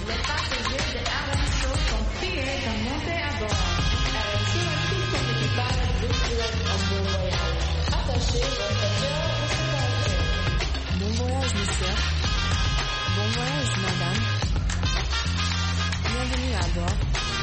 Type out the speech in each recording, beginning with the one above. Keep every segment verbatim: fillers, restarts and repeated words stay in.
Les passagers de R M Show sont priés de monter à bord. R M Show et tout son équipage vous souhaitent un bon voyage. Attachez votre cœur au sécurité. Bon voyage, monsieur. Bon voyage, madame. Bienvenue à bord.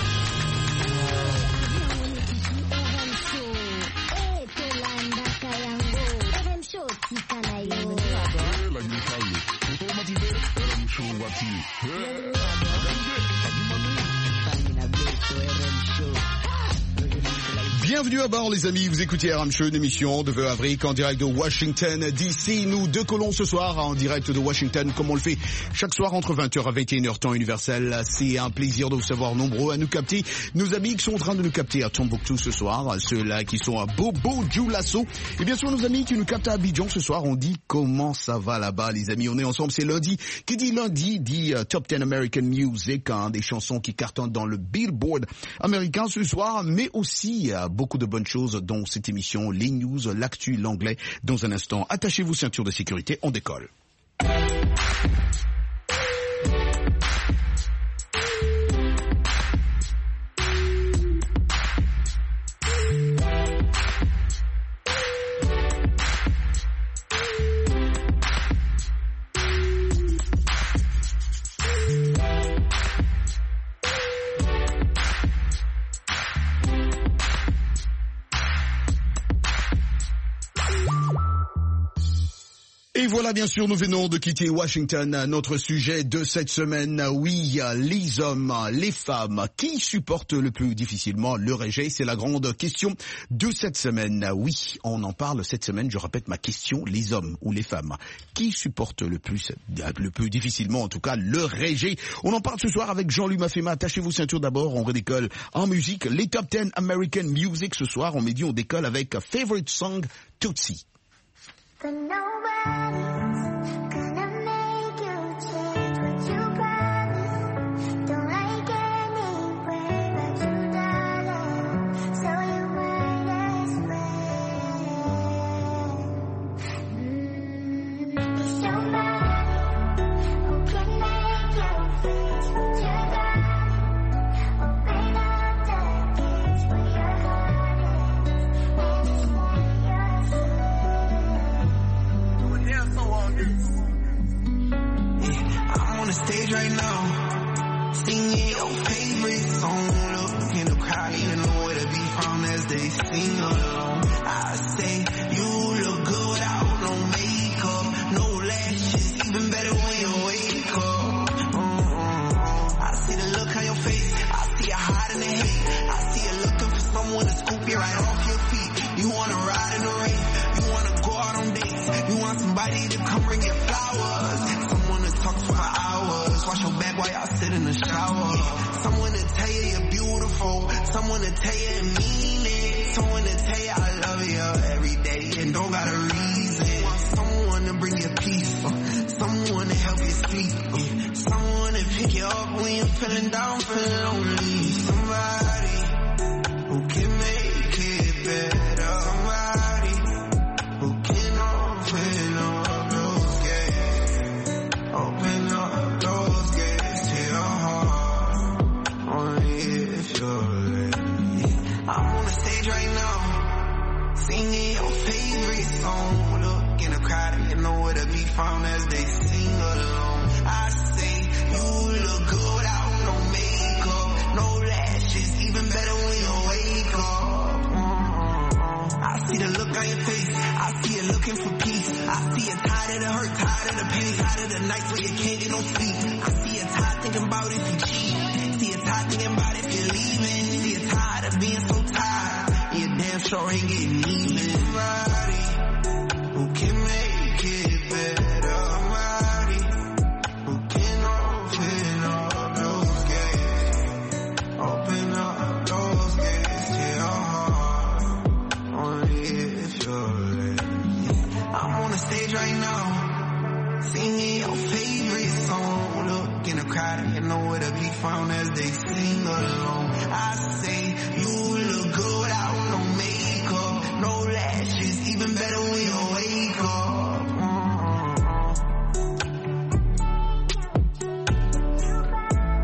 Bienvenue à bord les amis, vous écoutez R M Show, une émission de The Havric en direct de Washington D C. Nous deux colons ce soir en direct de Washington comme on le fait chaque soir entre vingt heures à vingt et une heures temps universel. C'est un plaisir de vous savoir nombreux à nous capter. Nos amis qui sont en train de nous capter à Tombouctou ce soir, ceux-là qui sont à Bobo Dioulasso et bien sûr nos amis qui nous captent à Abidjan ce soir. On dit comment ça va là-bas les amis, on est ensemble, c'est lundi. Qui dit lundi dit uh, Top dix American Music, hein, des chansons qui cartonnent dans le Billboard américain ce soir, mais aussi uh, beaucoup de bonnes choses dans cette émission, les news, l'actu, l'anglais. Dans un instant, attachez-vous ceinture de sécurité, on décolle. Et voilà, bien sûr, nous venons de quitter Washington. Notre sujet de cette semaine, oui, les hommes, les femmes, qui supportent le plus difficilement le rejet? C'est la grande question de cette semaine. Oui, on en parle cette semaine. Je répète ma question, les hommes ou les femmes, qui supportent le plus, le plus difficilement, en tout cas, le rejet? On en parle ce soir avec Jean-Louis Mafema. Attachez-vous ceinture d'abord. On redécolle en musique. Les Top dix American Music ce soir. On met dit on décolle avec Favorite Song Tootsie. But nobody's gonna make you change what you promised. Don't like anyway, but you darling, so you might as well. Mm, it's somebody who can make you face what you got. Open up the gates where your heart is, and just let yourself. I'm on the stage right now, singing your favorite song. Look in the crowd, you know where to be found as they sing along. I say you look good without no makeup, no lashes, even better when you wake up. Uh-uh. I see the look on your face, I see you hiding the hate, I see you looking for someone to scoop you right off your feet. You wanna ride in the rain, you wanna go out on dates, you want somebody to come bring you flowers, someone to talk for hours, wash your back while y'all sit in the shower, someone to tell you you're beautiful, someone to tell you you mean it, someone to tell you I love you every day and don't got a reason, want someone to bring you peace, someone to help you sleep, someone to pick you up when you're feeling down, feeling lonely, somebody who can make it better, somebody who can open up those gates, open up those gates to your heart, only if you're ready. I'm on the stage right now, singing your favorite song, look in the crowd and you know where to be found as they sing along. I say you look good without no makeup, no lashes, even better when you wake up. Mm-hmm. I see the look on your face, I see you looking for peace, I see you tired of the hurt, tired of the pain, tired of the nights where you can't get no sleep. I see you tired thinking about if you cheat, see you tired thinking about if you're leaving, see you tired of being so tired, you damn sure ain't getting even. Somebody who can make it better, somebody who can open up those gates, open up those gates to your heart, only if you're ready. I'm on the stage right now, singing your favorite song, look in the crowd and you know where to be found as they sing along. I say you look good without no makeup, no lashes, even better when you wake up. Mm-hmm.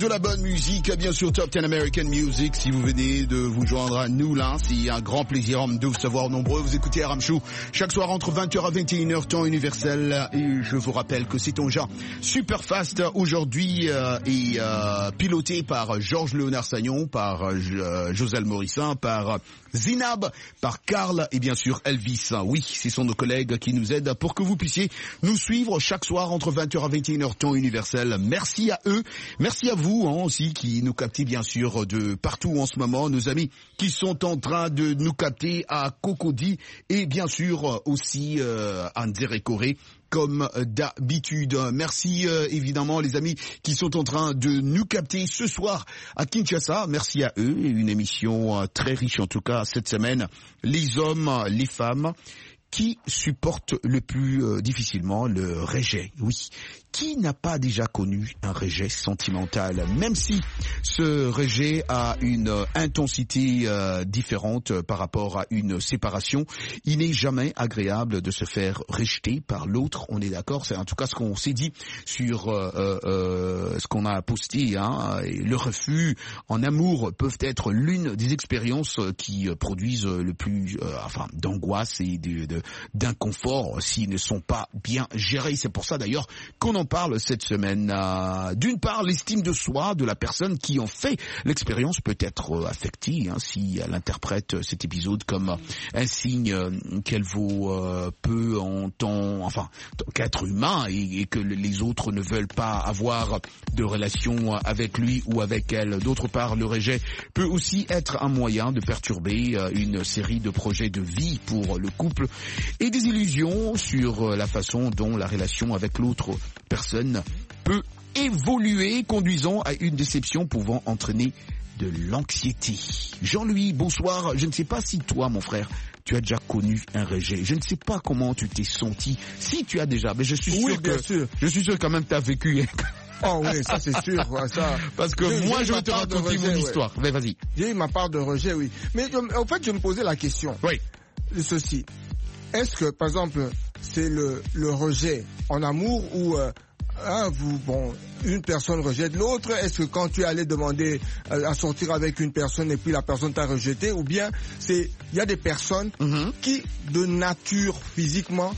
de la bonne musique, bien sûr Top dix American Music. Si vous venez de vous joindre à nous là, c'est un grand plaisir de vous savoir nombreux. Vous écoutez R M Show chaque soir entre vingt heures à vingt et une heures temps universel. Et je vous rappelle que c'est engin super fast aujourd'hui euh, et euh, piloté par Georges Léonard Sagnon, par euh, Joselle Morissin, par Zinab, par Karl et bien sûr Elvis. Oui, ce sont nos collègues qui nous aident pour que vous puissiez nous suivre chaque soir entre vingt heures à vingt et une heures temps universel. Merci à eux. Merci à vous hein, aussi qui nous captez bien sûr de partout en ce moment. Nos amis qui sont en train de nous capter à Cocody et bien sûr aussi euh, à Nzerekoré. Comme d'habitude. Merci euh, évidemment les amis qui sont en train de nous capter ce soir à Kinshasa. Merci à eux. Une émission euh, très riche en tout cas cette semaine. Les hommes, les femmes qui supportent le plus euh, difficilement le rejet. Oui. Qui n'a pas déjà connu un rejet sentimental, même si ce rejet a une euh, intensité euh, différente euh, par rapport à une séparation, il n'est jamais agréable de se faire rejeter par l'autre, on est d'accord, c'est en tout cas ce qu'on s'est dit sur euh, euh, ce qu'on a posté, hein, et le refus en amour peuvent être l'une des expériences qui produisent le plus euh, enfin d'angoisse et de, de, d'inconfort s'ils ne sont pas bien gérés. C'est pour ça d'ailleurs qu'on en parle cette semaine. Euh, d'une part, l'estime de soi de la personne qui en fait l'expérience peut être euh, affectée hein, si elle interprète cet épisode comme un signe euh, qu'elle vaut euh, peu en tant, enfin, qu'être humain et, et que les autres ne veulent pas avoir de relation avec lui ou avec elle. D'autre part, le rejet peut aussi être un moyen de perturber euh, une série de projets de vie pour le couple et des illusions sur euh, la façon dont la relation avec l'autre personne peut évoluer, conduisant à une déception pouvant entraîner de l'anxiété. Jean-Louis, bonsoir. Je ne sais pas si toi, mon frère, tu as déjà connu un rejet. Je ne sais pas comment tu t'es senti. Si tu as déjà, mais je suis sûr oui, que bien sûr. je suis sûr quand même que tu as vécu. Oh oui, ça c'est sûr. Ça. Parce que J'ai- moi, j'ai je ma vais te part de raconter rejet, mon ouais. histoire. Mais vas-y. J'ai eu ma part de rejet, oui. Mais je- en fait, je me posais la question. Oui. Ceci. Est-ce que, par exemple, c'est le, le rejet en amour ou euh, hein, vous, bon, une personne rejette l'autre? Est-ce que quand tu es allé demander euh, à sortir avec une personne et puis la personne t'a rejeté? Ou bien c'est, il y a des personnes Mhm. qui, de nature, physiquement,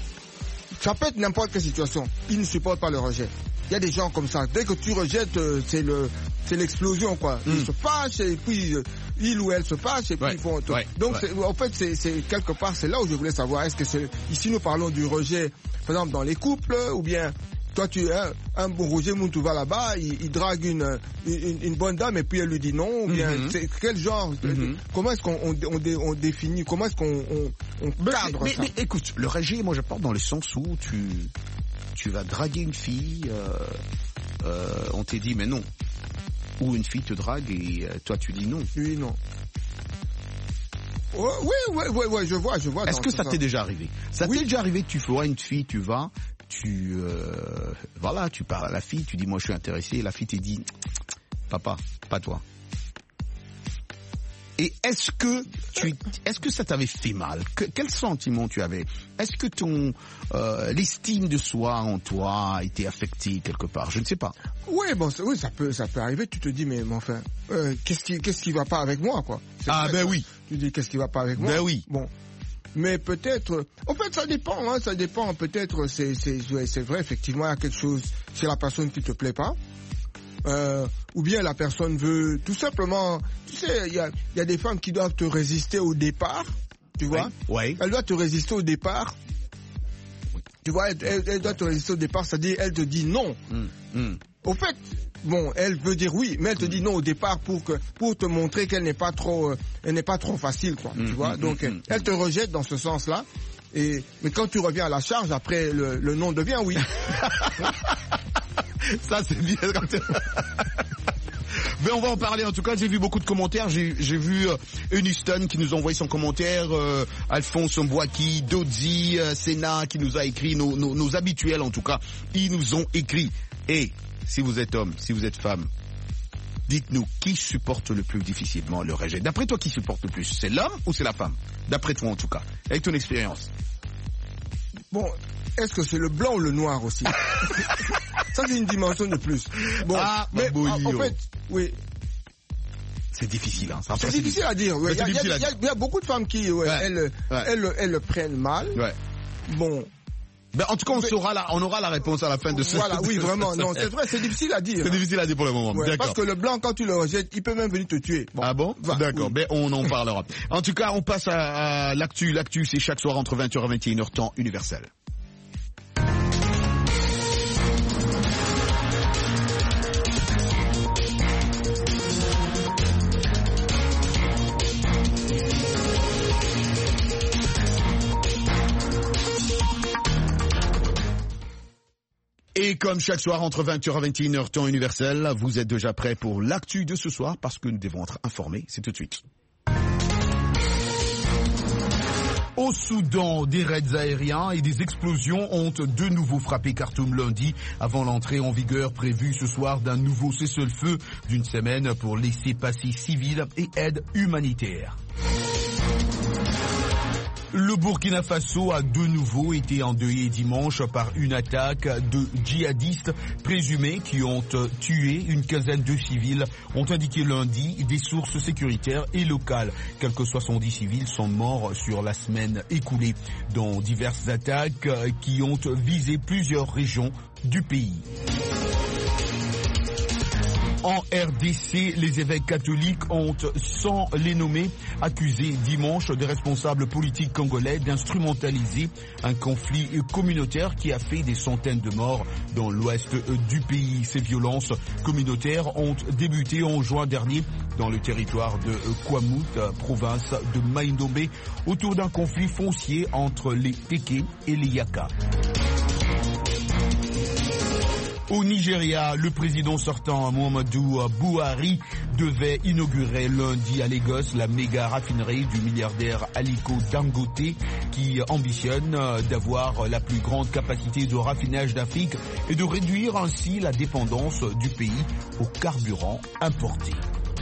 ça peut être n'importe quelle situation, ils ne supportent pas le rejet. Il y a des gens comme ça. Dès que tu rejettes, euh, c'est le, c'est l'explosion, quoi. Mm. Ils se fâchent et puis euh, il ou elle se fâche et puis Ouais, ils font. ouais, Donc, ouais. c'est- en fait, c'est, c'est quelque part, c'est là où je voulais savoir. Est-ce que c'est ici nous parlons du rejet, par exemple dans les couples, ou bien toi tu un, un bon Roger Mountou va là-bas, il, il drague une, une une bonne dame et puis elle lui dit non, ou bien Mhm. c'est quel genre, Mhm. comment est-ce qu'on on, on, dé- on définit, comment est-ce qu'on on, on cadre mais, ça? mais écoute, le rejet, moi je parle dans le sens où tu tu vas draguer une fille, euh, euh, on t'est dit mais non, ou une fille te drague et euh, toi tu dis non. Oui, non. Ouais, oui, oui, oui, oui, je vois, je vois. Est-ce dans que ce ça sens. t'est déjà arrivé? Ça Oui. t'est déjà arrivé que tu vois une fille, tu vas, tu euh, voilà, tu parles à la fille, tu dis moi je suis intéressé, et la fille te dit papa, pas toi. Et est-ce que tu, est-ce que ça t'avait fait mal? Que- quel sentiment tu avais? Est-ce que ton euh, l'estime de soi en toi a été affectée quelque part? Je ne sais pas. Oui, bon, c'est- oui, ça peut, ça peut arriver. Tu te dis, mais, mais enfin, euh, qu'est-ce qui, qu'est-ce qui va pas avec moi, quoi? C'est Ah, vrai, ben ça. oui. Tu dis, qu'est-ce qui va pas avec moi? Ben oui. Bon. Mais peut-être, en fait, ça dépend, hein, ça dépend. Peut-être, c'est, c'est, ouais, c'est vrai, effectivement, il y a quelque chose chez la personne qui te plaît pas. Euh, ou bien la personne veut, tout simplement, tu sais, il y a, il y a des femmes qui doivent te résister au départ, tu vois? Ouais. Elle doit te résister au départ. Tu vois, elle, elle, elle doit te résister au départ, c'est-à-dire, elle te dit non. Hum, hum. Au fait, bon, elle veut dire oui, mais elle te dit non au départ pour que pour te montrer qu'elle n'est pas trop, euh, elle n'est pas trop facile, quoi. Mm, tu vois, mm, donc mm, elle, mm. elle te rejette dans ce sens-là. Et mais quand tu reviens à la charge, après le, le non devient oui. Ça c'est bien. Mais on va en parler en tout cas, j'ai vu beaucoup de commentaires, j'ai j'ai vu euh, Eunice qui nous a envoyé son commentaire, euh, Alphonse Mbouaki, Dodzi, euh, Sénat qui nous a écrit, nos, nos, nos habituels en tout cas, ils nous ont écrit. Et si vous êtes homme, si vous êtes femme, dites-nous qui supporte le plus difficilement le rejet. D'après toi, qui supporte le plus? C'est l'homme ou c'est la femme? D'après toi en tout cas, avec ton expérience. Bon, est-ce que c'est le blanc ou le noir aussi? Ça, c'est une dimension de plus. Bon, Ah, mais bah, en, en Bouillon. fait, oui, C'est difficile, hein. c'est difficile à dire. ouais. Ouais, Il y, c'est a- il y a- difficile à il y a- dire. il y a beaucoup de femmes qui, ouais, Ouais. elles, Ouais. elles, elles le prennent mal. Ouais. Bon, Ben, en tout cas, on saura la, on aura la réponse à la fin de ce. voilà, oui, vraiment. Non, c'est vrai, c'est difficile à dire. C'est hein. difficile à dire pour le moment. Ouais, D'accord. parce que le blanc, quand tu le rejettes, il peut même venir te tuer. Bon. Ah bon? Va, D'accord, oui. ben on en parlera. En tout cas, on passe à, à l'actu. L'actu, c'est chaque soir entre vingt heures et vingt et une heures temps universel. Et comme chaque soir entre vingt heures et vingt et une heures temps universel, vous êtes déjà prêts pour l'actu de ce soir parce que nous devons être informés. C'est tout de suite. Au Soudan, des raids aériens et des explosions ont de nouveau frappé Khartoum lundi avant l'entrée en vigueur prévue ce soir d'un nouveau cessez-le-feu d'une semaine pour laisser passer civils et aide humanitaire. Le Burkina Faso a de nouveau été endeuillé dimanche par une attaque de djihadistes présumés qui ont tué une quinzaine de civils, ont indiqué lundi des sources sécuritaires et locales. Quelques soixante-dix civils sont morts sur la semaine écoulée dans diverses attaques qui ont visé plusieurs régions du pays. En R D C, les évêques catholiques ont, sans les nommer, accusé dimanche des responsables politiques congolais d'instrumentaliser un conflit communautaire qui a fait des centaines de morts dans l'ouest du pays. Ces violences communautaires ont débuté en juin dernier dans le territoire de Kwamout, province de Maïndomé, autour d'un conflit foncier entre les Téké et les Yaka. Au Nigeria, le président sortant Muhammadu Buhari devait inaugurer lundi à Lagos la méga raffinerie du milliardaire Aliko Dangote qui ambitionne d'avoir la plus grande capacité de raffinage d'Afrique et de réduire ainsi la dépendance du pays aux carburants importés.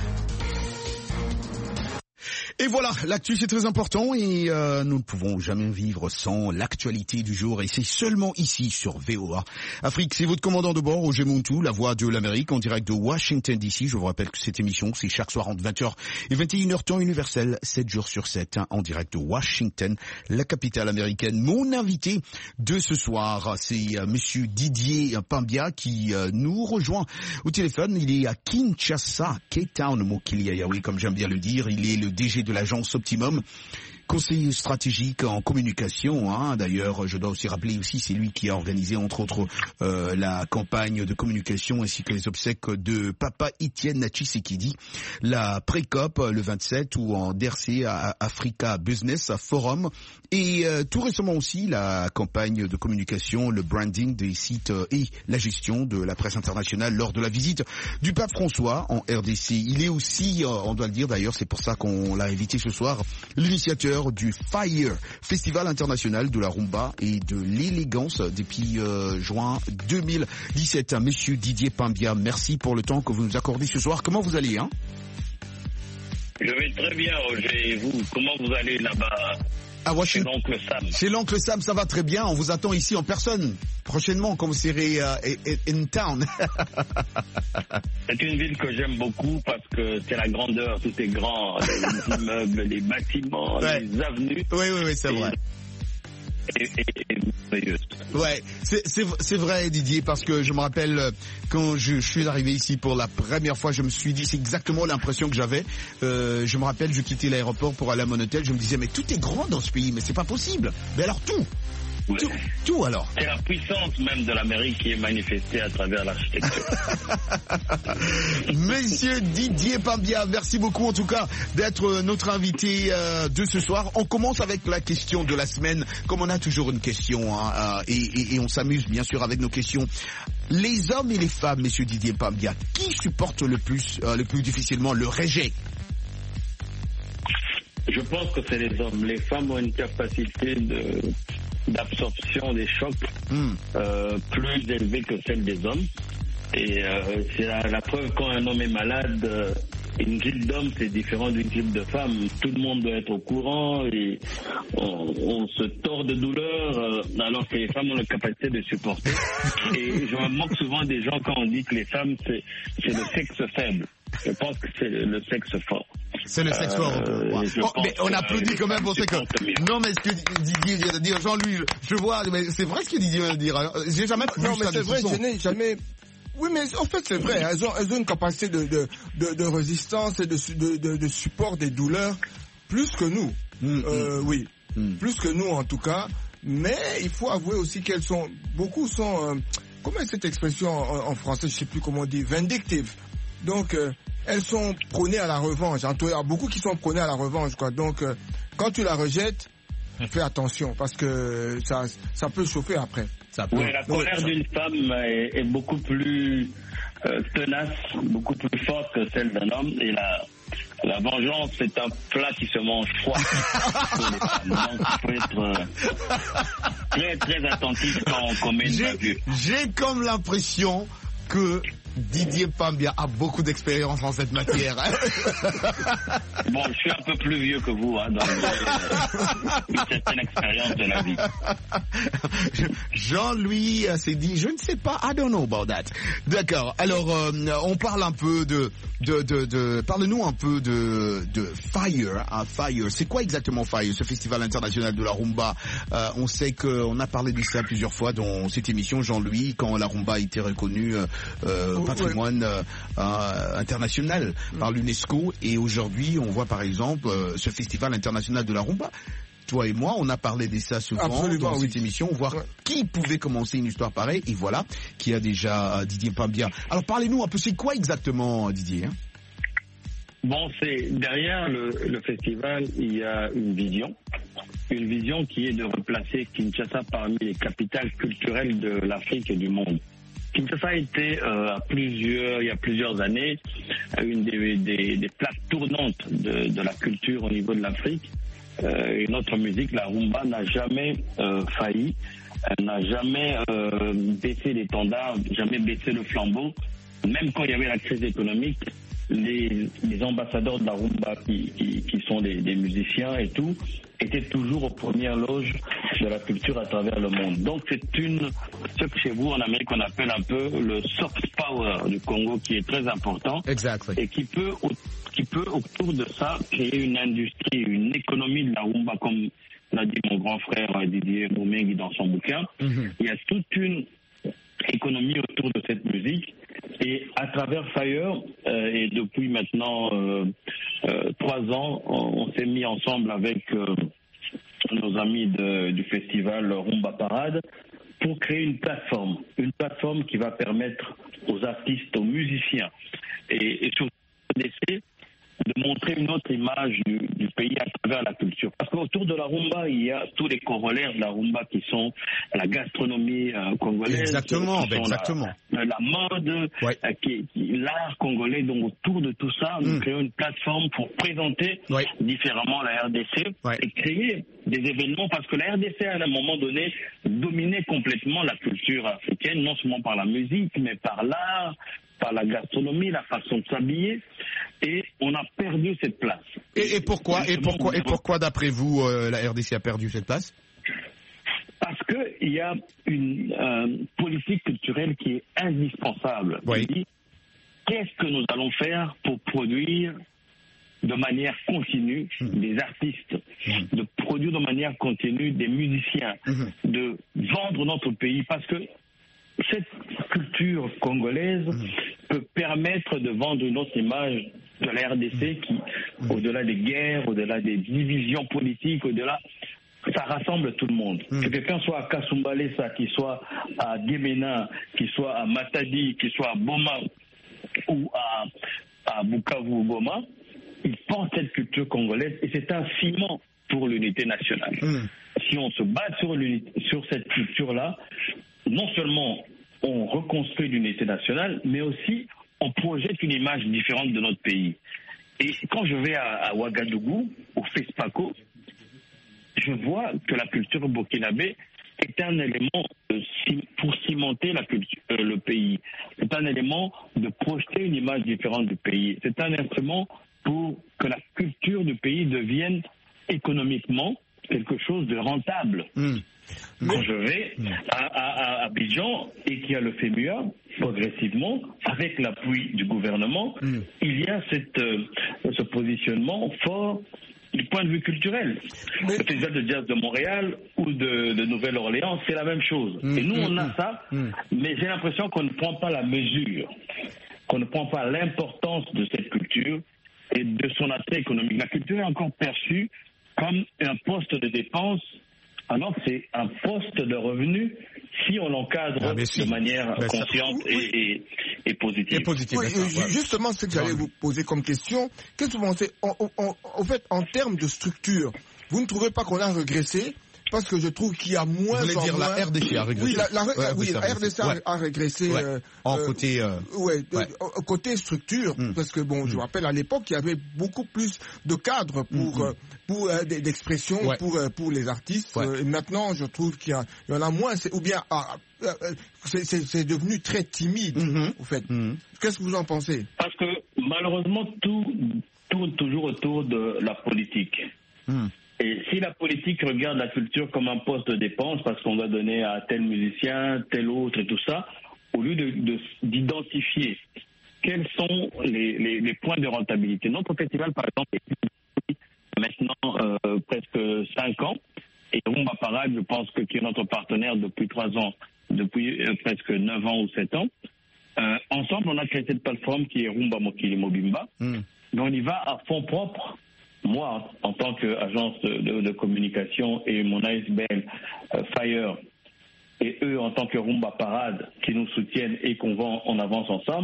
Et voilà, l'actu c'est très important et euh, nous ne pouvons jamais vivre sans l'actualité du jour et c'est seulement ici sur V O A Afrique. C'est votre commandant de bord, Roger Muntu, la voix de l'Amérique en direct de Washington D C. Je vous rappelle que cette émission c'est chaque soir entre vingt heures et vingt et une heures temps universel, sept jours sur sept, hein, en direct de Washington, la capitale américaine. Mon invité de ce soir, c'est euh, monsieur Didier Pambia qui euh, nous rejoint au téléphone. Il est à Kinshasa, Cape Town, Mokili Ayawi, comme j'aime bien le dire. Il est le D G de l'agence Optimum, conseiller stratégique en communication. Hein. D'ailleurs, je dois aussi rappeler aussi, c'est lui qui a organisé entre autres euh, la campagne de communication ainsi que les obsèques de Papa Etienne Tshisekedi, la pré-COP le vingt-sept ou en D R C à Africa Business Forum et euh, tout récemment aussi la campagne de communication, le branding des sites euh, et la gestion de la presse internationale lors de la visite du pape François en R D C. Il est aussi, euh, on doit le dire d'ailleurs, c'est pour ça qu'on l'a invité ce soir, l'initiateur du Fire, Festival international de la rumba et de l'élégance depuis euh, juin deux mille dix-sept. Monsieur Didier Pambia, merci pour le temps que vous nous accordez ce soir. Comment vous allez, hein? Je vais très bien, Roger. Et vous, comment vous allez là-bas? À Washington. Chez l'oncle Sam. Chez l'oncle Sam, ça va très bien. On vous attend ici en personne prochainement quand vous serez euh, in town. C'est une ville que j'aime beaucoup parce que c'est la grandeur, tout est grand, les immeubles, les bâtiments, Ouais. les avenues. Oui, oui, oui, c'est Et- vrai. Et, et, et merveilleuse. Ouais, c'est c'est c'est vrai Didier, parce que je me rappelle euh, quand je, je suis arrivé ici pour la première fois, je me suis dit, c'est exactement l'impression que j'avais. Euh, je me rappelle, je quittais l'aéroport pour aller à mon hôtel, je me disais mais tout est grand dans ce pays, mais c'est pas possible. Mais alors tout, Ouais. tout, tout alors. C'est la puissance même de l'Amérique qui est manifestée à travers l'architecture. Monsieur Didier Pambia, merci beaucoup en tout cas d'être notre invité euh, de ce soir. On commence avec la question de la semaine, comme on a toujours une question, hein, euh, et, et, et on s'amuse bien sûr avec nos questions. Les hommes et les femmes, Monsieur Didier Pambia, qui supportent le plus, euh, le plus difficilement le rejet? Je pense que c'est les hommes. Les femmes ont une capacité de d'absorption des chocs Hmm. euh, plus élevée que celle des hommes. Et euh, c'est la, la preuve quand un homme est malade, euh, une gilde d'homme, c'est différent d'une gilde de femme. Tout le monde doit être au courant et on, on se tord de douleur euh, alors que les femmes ont la capacité de supporter. Et je me moque souvent des gens quand on dit que les femmes, c'est, c'est le sexe faible. Je pense que c'est le, le sexe fort. C'est le sexe fort. Euh, Ouais. je Oh, pense mais on que applaudit quand même pour ce que... Non, mais ce que Didier vient de dire, Jean-Louis, je vois, mais c'est vrai ce que Didier vient de dire. hein. J'ai jamais vu Non, mais ça c'est de vrai, ce son. je n'ai jamais... Oui, mais en fait, c'est vrai. Elles ont, elles ont une capacité de, de, de, de résistance et de, su- de, de, de support des douleurs plus que nous. Mm, Euh, oui, Mm. plus que nous en tout cas. Mais il faut avouer aussi qu'elles sont... Beaucoup sont... Euh, comment est cette expression en, en français? Je sais plus comment on dit. Vindictive. Donc, euh, elles sont prônées à la revanche. En tout cas, il y a beaucoup qui sont prônées à la revanche, quoi. Donc, euh, quand tu la rejettes, fais attention parce que ça, ça peut chauffer après. Ça peut. Ouais, la colère ça- d'une femme est, est beaucoup plus euh, tenace, beaucoup plus forte que celle d'un homme. Et la, la vengeance, c'est un plat qui se mange froid. Donc il faut être euh, très très attentif quand on commet une J'ai, bavure. j'ai comme l'impression que Didier Pambia a beaucoup d'expérience en cette matière. hein. Bon, je suis un peu plus vieux que vous, hein, dans euh, une certaine expérience de la vie. Jean-Louis euh, s'est dit, je ne sais pas, I don't know about that. D'accord. Alors, euh, on parle un peu de, de, de, de parle-nous un peu de, de Fire. Hein, Fire, c'est quoi exactement Fire, ce festival international de la rumba? euh, On sait qu'on a parlé de ça plusieurs fois dans cette émission, Jean-Louis, quand la rumba a été reconnue euh, euh, Oh, patrimoine euh, euh, international par l'UNESCO. Et aujourd'hui, on voit par exemple euh, ce festival international de la rumba. Toi et moi, on a parlé de ça souvent Absolument, dans oui. cette émission, voir Ouais. qui pouvait commencer une histoire pareille. Et voilà, qui a déjà euh, Didier Pambia. Alors parlez-nous un peu, c'est quoi exactement, Didier? hein Bon, c'est derrière le, le festival, il y a une vision, une vision qui est de replacer Kinshasa parmi les capitales culturelles de l'Afrique et du monde. Kinshasa a été euh, à plusieurs, il y a plusieurs années, une des, des, des plaques tournantes de, de la culture au niveau de l'Afrique. Euh, et notre musique, la rumba, n'a jamais euh, failli, elle n'a jamais euh, baissé l'étendard, jamais baissé le flambeau. Même quand il y avait la crise économique, les, les ambassadeurs de la rumba qui, qui, qui sont des, des musiciens et tout, étaient toujours aux premières loges de la culture à travers le monde. Donc c'est une, ce que chez vous en Amérique on appelle un peu le soft power du Congo qui est très important Exactly. et qui peut, qui peut autour de ça créer une industrie, une économie de la rumba comme l'a dit mon grand frère Didier Moumengi dans son bouquin. Mm-hmm. Il y a toute une économie autour de cette musique et à travers Fire euh, et depuis maintenant euh, euh, trois ans on, on s'est mis ensemble avec euh, nos amis de, du festival Rumba Parade pour créer une plateforme une plateforme qui va permettre aux artistes, aux musiciens et, et surtout d'essayer de montrer une autre image du, du pays à travers la culture. Parce qu'autour de la rumba, il y a tous les corollaires de la rumba qui sont la gastronomie euh, congolaise, Exactement, qui sont exactement. La, la mode, Ouais. euh, qui, qui- l'art congolais. Donc autour de tout ça, nous Mm. créons une plateforme pour présenter Ouais. différemment la R D C Ouais. et créer des événements parce que la R D C à un moment donné dominait complètement la culture africaine, non seulement par la musique, mais par l'art, par la gastronomie, la façon de s'habiller, et on a perdu cette place. Et, et pourquoi, et pourquoi, et pourquoi, d'après vous, euh, la R D C a perdu cette place? Parce qu'il y a une euh, politique culturelle qui est indispensable. Oui. Qui dit, qu'est-ce que nous allons faire pour produire de manière continue des artistes, de produire de manière continue des musiciens, Mhm. de vendre notre pays, parce que cette culture congolaise peut permettre de vendre une autre image de la R D C qui, au-delà des guerres, au-delà des divisions politiques, au-delà, ça rassemble tout le monde. Que quelqu'un soit à Kasumbalesa, qu'il soit à Guémena, qu'il soit à Matadi, qu'il soit à Boma ou à, à Bukavu ou Goma, il porte cette culture congolaise et c'est un ciment pour l'unité nationale. Mm. Si on se bat sur, l'unité- sur cette culture-là, non seulement on reconstruit l'unité nationale, mais aussi on projette une image différente de notre pays. Et quand je vais à, à Ouagadougou, au FESPACO, je vois que la culture burkinabé est un élément euh, ci- pour cimenter la culture, euh, le pays. c'est un élément de projeter une image différente du pays. C'est un instrument pour que la culture du pays devienne économiquement quelque chose de rentable. Mmh. Quand je vais à, à, à Abidjan et qu'il y a le FEMUA, progressivement, avec l'appui du gouvernement, mmh. il y a cette, euh, ce positionnement fort du point de vue culturel. Mais... Le festival de jazz de Montréal ou de, de Nouvelle-Orléans, c'est la même chose. Mmh, et nous, on a mmh, ça, mmh. mais j'ai l'impression qu'on ne prend pas la mesure, qu'on ne prend pas l'importance de cette culture et de son attrait économique. La culture est encore perçue comme un poste de dépense, alors que c'est un poste de revenu si on l'encadre ah, si. de manière mais consciente ça... et, et, et positive. Et positive oui, ça, voilà. Justement, ce que j'allais vous poser comme question, qu'est-ce que vous pensez en, en, en fait, en termes de structure, vous ne trouvez pas qu'on a régressé? Parce que je trouve qu'il y a moins vous voulez en dire moins... la R D C a régressé. Oui, la, la, ouais, oui, la R D C a, ouais. a régressé. Ouais. Euh, en euh, côté... Euh... Ouais, ouais. Euh, côté structure, mm. parce que bon, mm. je me rappelle à l'époque, il y avait beaucoup plus de cadres pour, mm. euh, pour euh, d'expression ouais. pour, euh, pour les artistes. Ouais. Euh, et maintenant, je trouve qu'il y, y en a moins, ou bien ah, euh, c'est, c'est, c'est devenu très timide, mm-hmm. au fait. Mm. Qu'est-ce que vous en pensez? Parce que malheureusement, tout tourne toujours autour de la politique. Mm. Et si la politique regarde la culture comme un poste de dépense, parce qu'on va donner à tel musicien, tel autre et tout ça, au lieu de, de, d'identifier quels sont les, les, les points de rentabilité. Notre festival, par exemple, est maintenant euh, presque cinq ans, et Rumba Parade, je pense que qui est notre partenaire depuis trois ans, depuis euh, presque neuf ans ou sept ans. Euh, ensemble, on a créé cette plateforme qui est Rumba Mokili Mobimba, mm. dont on y va à fonds propres. Moi, en tant qu'agence de, de, de communication et mon A S B L euh, Fire, et eux en tant que Rumba Parade qui nous soutiennent et qu'on va en avance ensemble,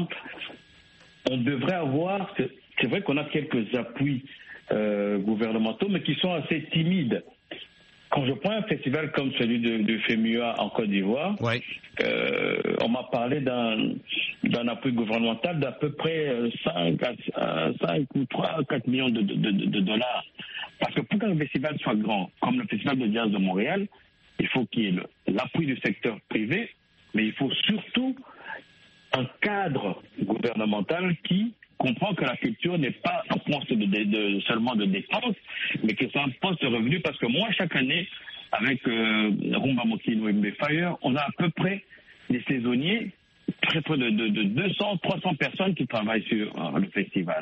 on devrait avoir, c'est, c'est vrai qu'on a quelques appuis euh, gouvernementaux, mais qui sont assez timides. Quand je prends un festival comme celui de, de FEMUA en Côte d'Ivoire, ouais. euh, on m'a parlé d'un, d'un appui gouvernemental d'à peu près cinq, cinq ou trois, quatre millions de, de, de, de dollars. Parce que pour qu'un festival soit grand, comme le Festival de jazz de Montréal, il faut qu'il y ait le, l'appui du secteur privé, mais il faut surtout un cadre gouvernemental qui comprend que la culture n'est pas un poste de, de, de, seulement de dépenses, mais que c'est un poste de revenu, parce que moi, chaque année, avec euh, Rumba Mokili Mobimba Fire, on a à peu près des saisonniers, très près de, de, de deux cents, trois cents personnes qui travaillent sur euh, le festival.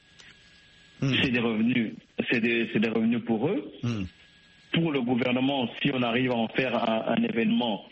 Mmh. C'est des revenus, c'est des, c'est des revenus pour eux. Mmh. Pour le gouvernement, si on arrive à en faire un, un événement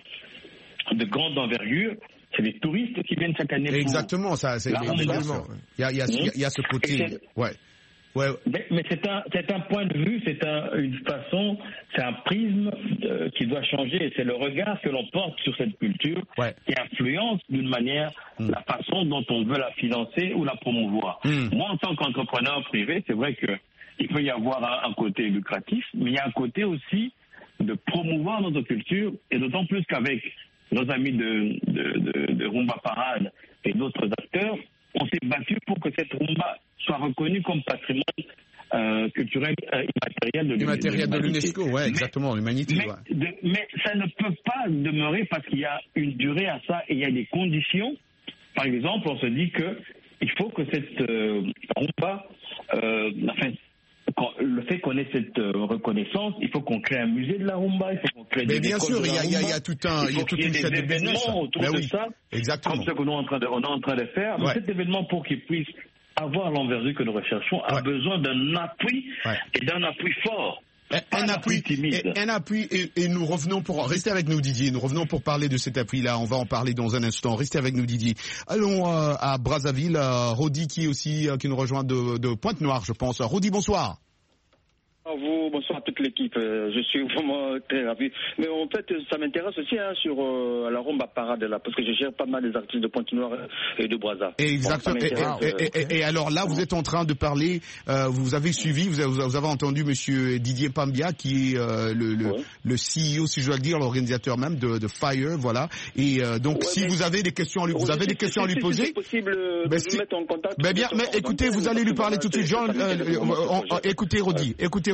de grande envergure, c'est les touristes qui viennent chaque année. Exactement, pour ça, c'est exactement. Il y a, il y a, il y a ce côté. Ouais. Ouais. Mais, mais c'est un, c'est un point de vue, c'est un, une façon, c'est un prisme euh, qui doit changer. Et c'est le regard que l'on porte sur cette culture ouais. qui influence d'une manière mm. la façon dont on veut la financer ou la promouvoir. Mm. Moi, en tant qu'entrepreneur privé, c'est vrai que il peut y avoir un, un côté lucratif, mais il y a un côté aussi de promouvoir notre culture, et d'autant plus qu'avec nos amis de, de, de, de Rumba Parade et d'autres acteurs, on s'est battu pour que cette rumba soit reconnue comme patrimoine euh, culturel euh, immatériel de, immatériel de, de l'UNESCO. Oui, exactement, l'humanité. Mais, ouais. de, mais ça ne peut pas demeurer parce qu'il y a une durée à ça et il y a des conditions. Par exemple, on se dit que il faut que cette euh, rumba, euh, enfin, quand, le fait qu'on ait cette euh, reconnaissance, il faut qu'on crée un musée de la rumba, il faut qu'on crée mais des bien sûr, il y, a, il, y a, il y a tout un, il y a toute une chaîne de business autour ben de oui, ça, exactement. comme ce que nous on est en train de, on est en train de faire. Ouais. Mais cet événement, pour qu'il puisse avoir l'envergure que nous recherchons, a ouais. besoin d'un appui ouais. et d'un appui fort. Un, un appui, et, un appui et, et nous revenons pour rester avec nous Didier. Nous revenons pour parler de cet appui-là. On va en parler dans un instant. Restez avec nous Didier. Allons euh, à Brazzaville. Euh, Rodi qui aussi euh, qui nous rejoint de, de Pointe-Noire, je pense. Rodi, bonsoir. Bonsoir à vous, bonsoir à toute l'équipe. Je suis vraiment très ravi. Mais en fait, ça m'intéresse aussi hein, sur euh, la rumba parade là, parce que je gère pas mal des artistes de Pointe-Noire et de Brazza. Exactement. Bon, et, et, et, et, et alors là, vous êtes en train de parler. Euh, vous avez suivi, vous avez, vous avez entendu Monsieur Didier Pambia, qui est euh, le, le, ouais. le C E O, si je dois le dire, l'organisateur même de, de Fire, voilà. Et euh, donc, ouais, si vous avez des questions à lui, vous avez des questions à lui poser. C'est possible ben, de mettre en contact. Ben bien, mais écoutez, vous allez lui parler tout de suite. Jean, euh, écoutez Rodi, écoutez Rodi.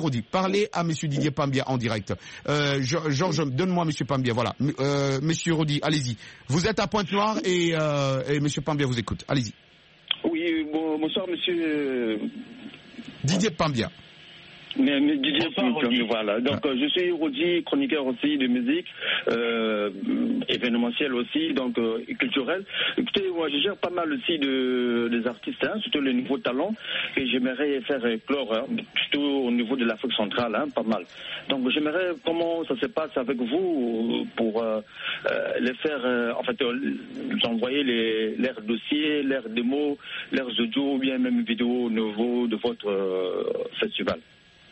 Rodi, parlez à Monsieur Didier Pambia en direct. Euh, Georges, donne-moi Monsieur Pambia, voilà. Euh, Monsieur Rodi, allez-y. Vous êtes à Pointe-Noire et, euh, et Monsieur Pambia vous écoute. Allez-y. Oui, bon, bonsoir Monsieur... Didier Pambia. Mais, mais Didier, Bonsoir, Pambia, voilà. Donc, euh, je suis Rodi, chroniqueur aussi de musique, euh, événementiel aussi, donc euh, culturel. Écoutez, moi, je gère pas mal aussi de, des artistes, hein, surtout le nouveau talent, et j'aimerais faire éclore, hein, surtout au niveau de l'Afrique centrale, hein, pas mal. Donc, j'aimerais comment ça se passe avec vous pour euh, euh, les faire, euh, en fait, euh, envoyer les, leurs dossiers, leurs démos, leurs audios, ou bien même vidéos nouveaux de votre euh, festival.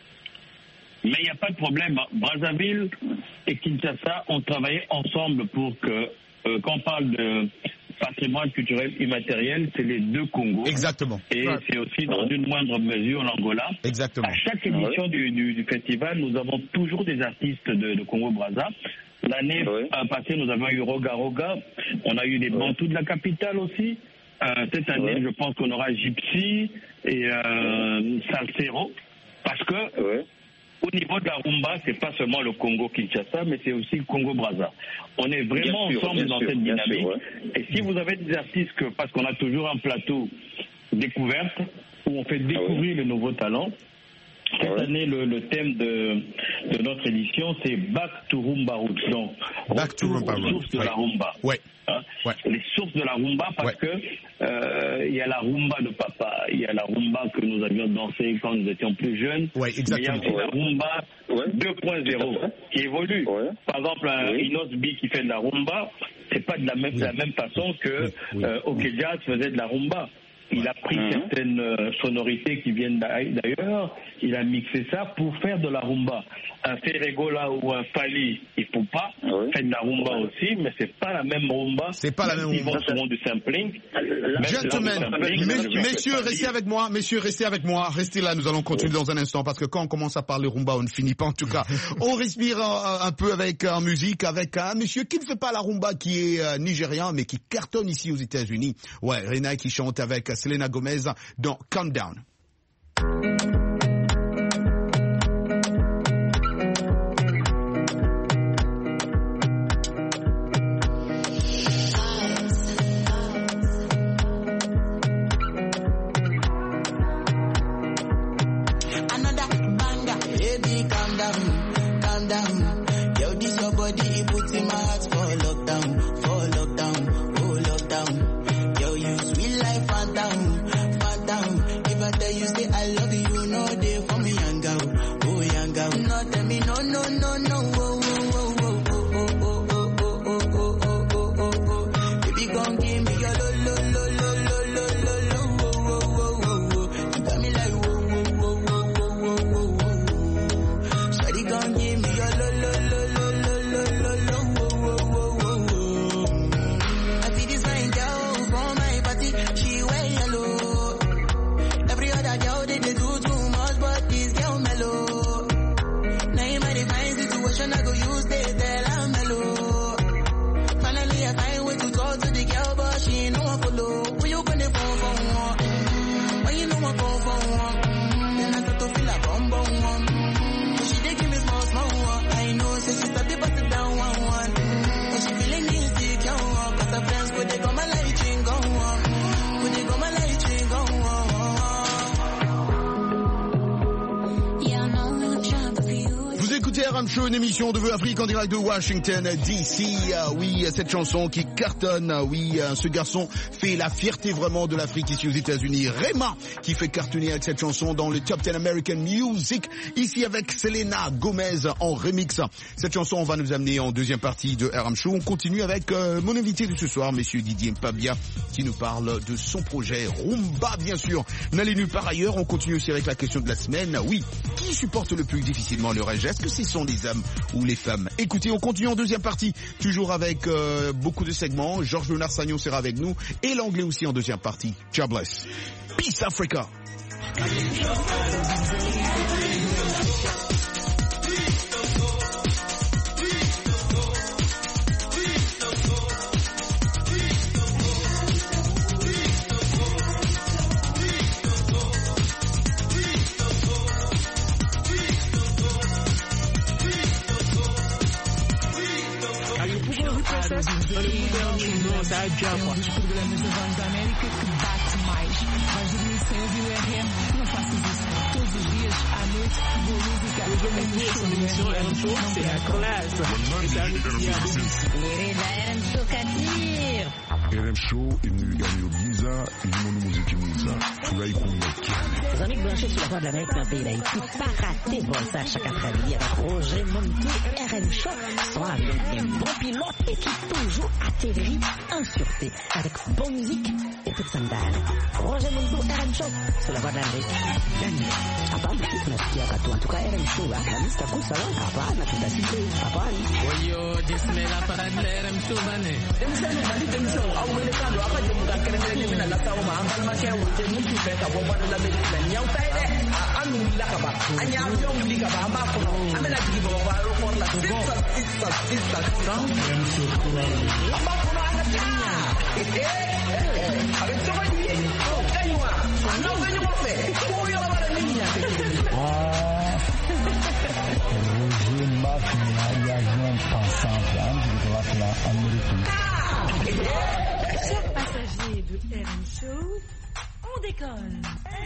Mais il n'y a pas de problème. Brazzaville et Kinshasa ont travaillé ensemble pour que, euh, quand on parle de patrimoine culturel immatériel, c'est les deux Congos. Exactement. Et ouais. c'est aussi dans une moindre mesure l'Angola. Exactement. À chaque édition ouais. du, du, du festival, nous avons toujours des artistes de, de Congo-Brazza. L'année ouais. passée, nous avons eu Roga Roga. On a eu des ouais. Bantous de la capitale aussi. Euh, cette année, ouais. je pense qu'on aura Gypsy et euh, Salsero. Parce que... Ouais. Au niveau de la rumba, c'est pas seulement le Congo-Kinshasa, mais c'est aussi le Congo-Brazza. On est vraiment bien ensemble sûr, dans sûr, cette dynamique. Sûr, ouais. Et si vous avez des artistes, que, parce qu'on a toujours un plateau découverte, où on fait découvrir ah oui. les nouveaux talents, cette ah oui. année, le, le thème de, de notre édition, c'est Back to Rumba Roots. Donc, Back to Rumba Roots. Sources de ouais. la rumba. Ouais. Hein? Ouais. Les sources de la rumba, parce ouais. que euh, il y a la rumba de papa, il y a la rumba que nous avions dansée quand nous étions plus jeunes. Ouais, exactement. Mais il y a aussi ouais. la rumba ouais. deux point zéro qui évolue. Ouais. Par exemple, un oui. Inosbi qui fait de la rumba, c'est pas de la même, oui. de la même façon que oui. Oui. Euh, Okejaz faisait de la rumba. Il a pris mmh. certaines euh, sonorités qui viennent d'ailleurs, il a mixé ça pour faire de la rumba. Un Ferregola ou un Fali, il faut pas oui. faire de la rumba oui. aussi, mais c'est pas la même rumba. C'est pas la même rumba. Ils vont souvent du sampling. Gentlemen, messieurs, restez avec moi, messieurs, restez avec moi, restez là, nous allons continuer oui. dans un instant, parce que quand on commence à parler rumba, on ne finit pas en tout cas. On respire un, un peu avec en musique, avec un monsieur qui ne fait pas la rumba, qui est euh, nigérian, mais qui cartonne ici aux États-Unis. Ouais, Rena qui chante avec Selena Gomez dans Calm Down. Another banger, baby, calm down, calm down. Yo, this your body, it puts in my heart for lockdown, for lockdown, oh lockdown. Yo, you sweet life, phantom, phantom. If I tell you say I love you, you know they for me, young girl, oh young girl. No, tell me no, no, no, no, oh, oh, oh, oh, oh, oh, oh, oh, oh, oh, oh, oh, oh, oh. Baby, come give me your lo, lo, lo, lo, lo, lo, lo, lo, oh, oh, oh, oh, oh. You got me like whoa, whoa, whoa, whoa, whoa, whoa, whoa, whoa. Shawty, come give me your lo, lo, lo, lo, lo, lo, lo, lo, whoa, whoa, whoa, whoa. I see this fine girl from my party, she wear yellow. Every other girl they, they do too much, but this girl mellow. Now in my divine situation, I go use this, tell I'm mellow. Finally I find way to talk to the girl, but she ain't no one follow. Who you gonna phone for one? Mm, when you know I go for one, mm, then I start to feel like bum bum one. But she dey give me small small one. I know, say she start to bust it down one one. Mm, but she feeling insecure, cause her friends go they go my light ring go on, go they go my light ring go on. Yeah, I know we look shy, but for you. Vous écoutez R M Show, une émission de Vœux Afrique en direct de Washington D C. Euh, oui, cette chanson qui cartonne. Euh, oui, euh, ce garçon fait la fierté vraiment de l'Afrique ici aux États-Unis. Rema qui fait cartonner avec cette chanson dans le Top dix American Music. Ici avec Selena Gomez en remix. Cette chanson va nous amener en deuxième partie de R M Show. On continue avec euh, mon invité de ce soir, monsieur Didier Pambia, qui nous parle de son projet Rumba, bien sûr. N'allez nulle part ailleurs. On continue aussi avec la question de la semaine. Oui, qui supporte le plus difficilement le régime? Est-ce que ce sont les hommes ou les femmes? Écoutez, on continue en deuxième partie, toujours avec euh, beaucoup de segments. Georges Léonard Sagnon sera avec nous et l'anglais aussi en deuxième partie. God bless. Peace Africa. acontece? Olha, o nossa, é Java. Dos programas da Voz da América que bate mais. Vais dormir sem ouvir o R M? Não faças isso. Todos os dias, à noite, boa música. Essa émission é um show, c'est la classe. R M Show inimigani Giza, inimoni muziki mwiza. Furahi kumweke. Les amis branchés sur la voie de l'Amérique dans le pays d'Haïti, pas rater vol ça chaque après-midi avec Roger Montou, R M Show, sont avec des bons pilotes et qui toujours atterrit en sûreté avec bonne musique et toute sandale. Roger Montou, R M Show, sur la voie de l'Amérique. Gagné. Apa, nasikia katu. En tout cas, R M Show, la liste à coup, ça va. Apa, na tutasikia. Apa, ni. Oyo, disme la parade de R M Show, bane. Émission, mali émission. Au moins, quand on a pas de muka kerene ni na la tawo ma ambal ma ke wote mutu fe ka bo bana la Amérique na nyaw tay de. Anu la ka ba. Anya avion li ka ba amba ko. Amena digi bo ba ro for la ko. Sista, sista, sista. Amba ko na na tinya. Eh eh. Avec ça va dire. Kanywa. Non, venez moi faire. Ko yo la ba niña. Ah. Roger Mafia, il y a un pensant là, de la la Amérique. Chers passagers de R M Show, on décolle.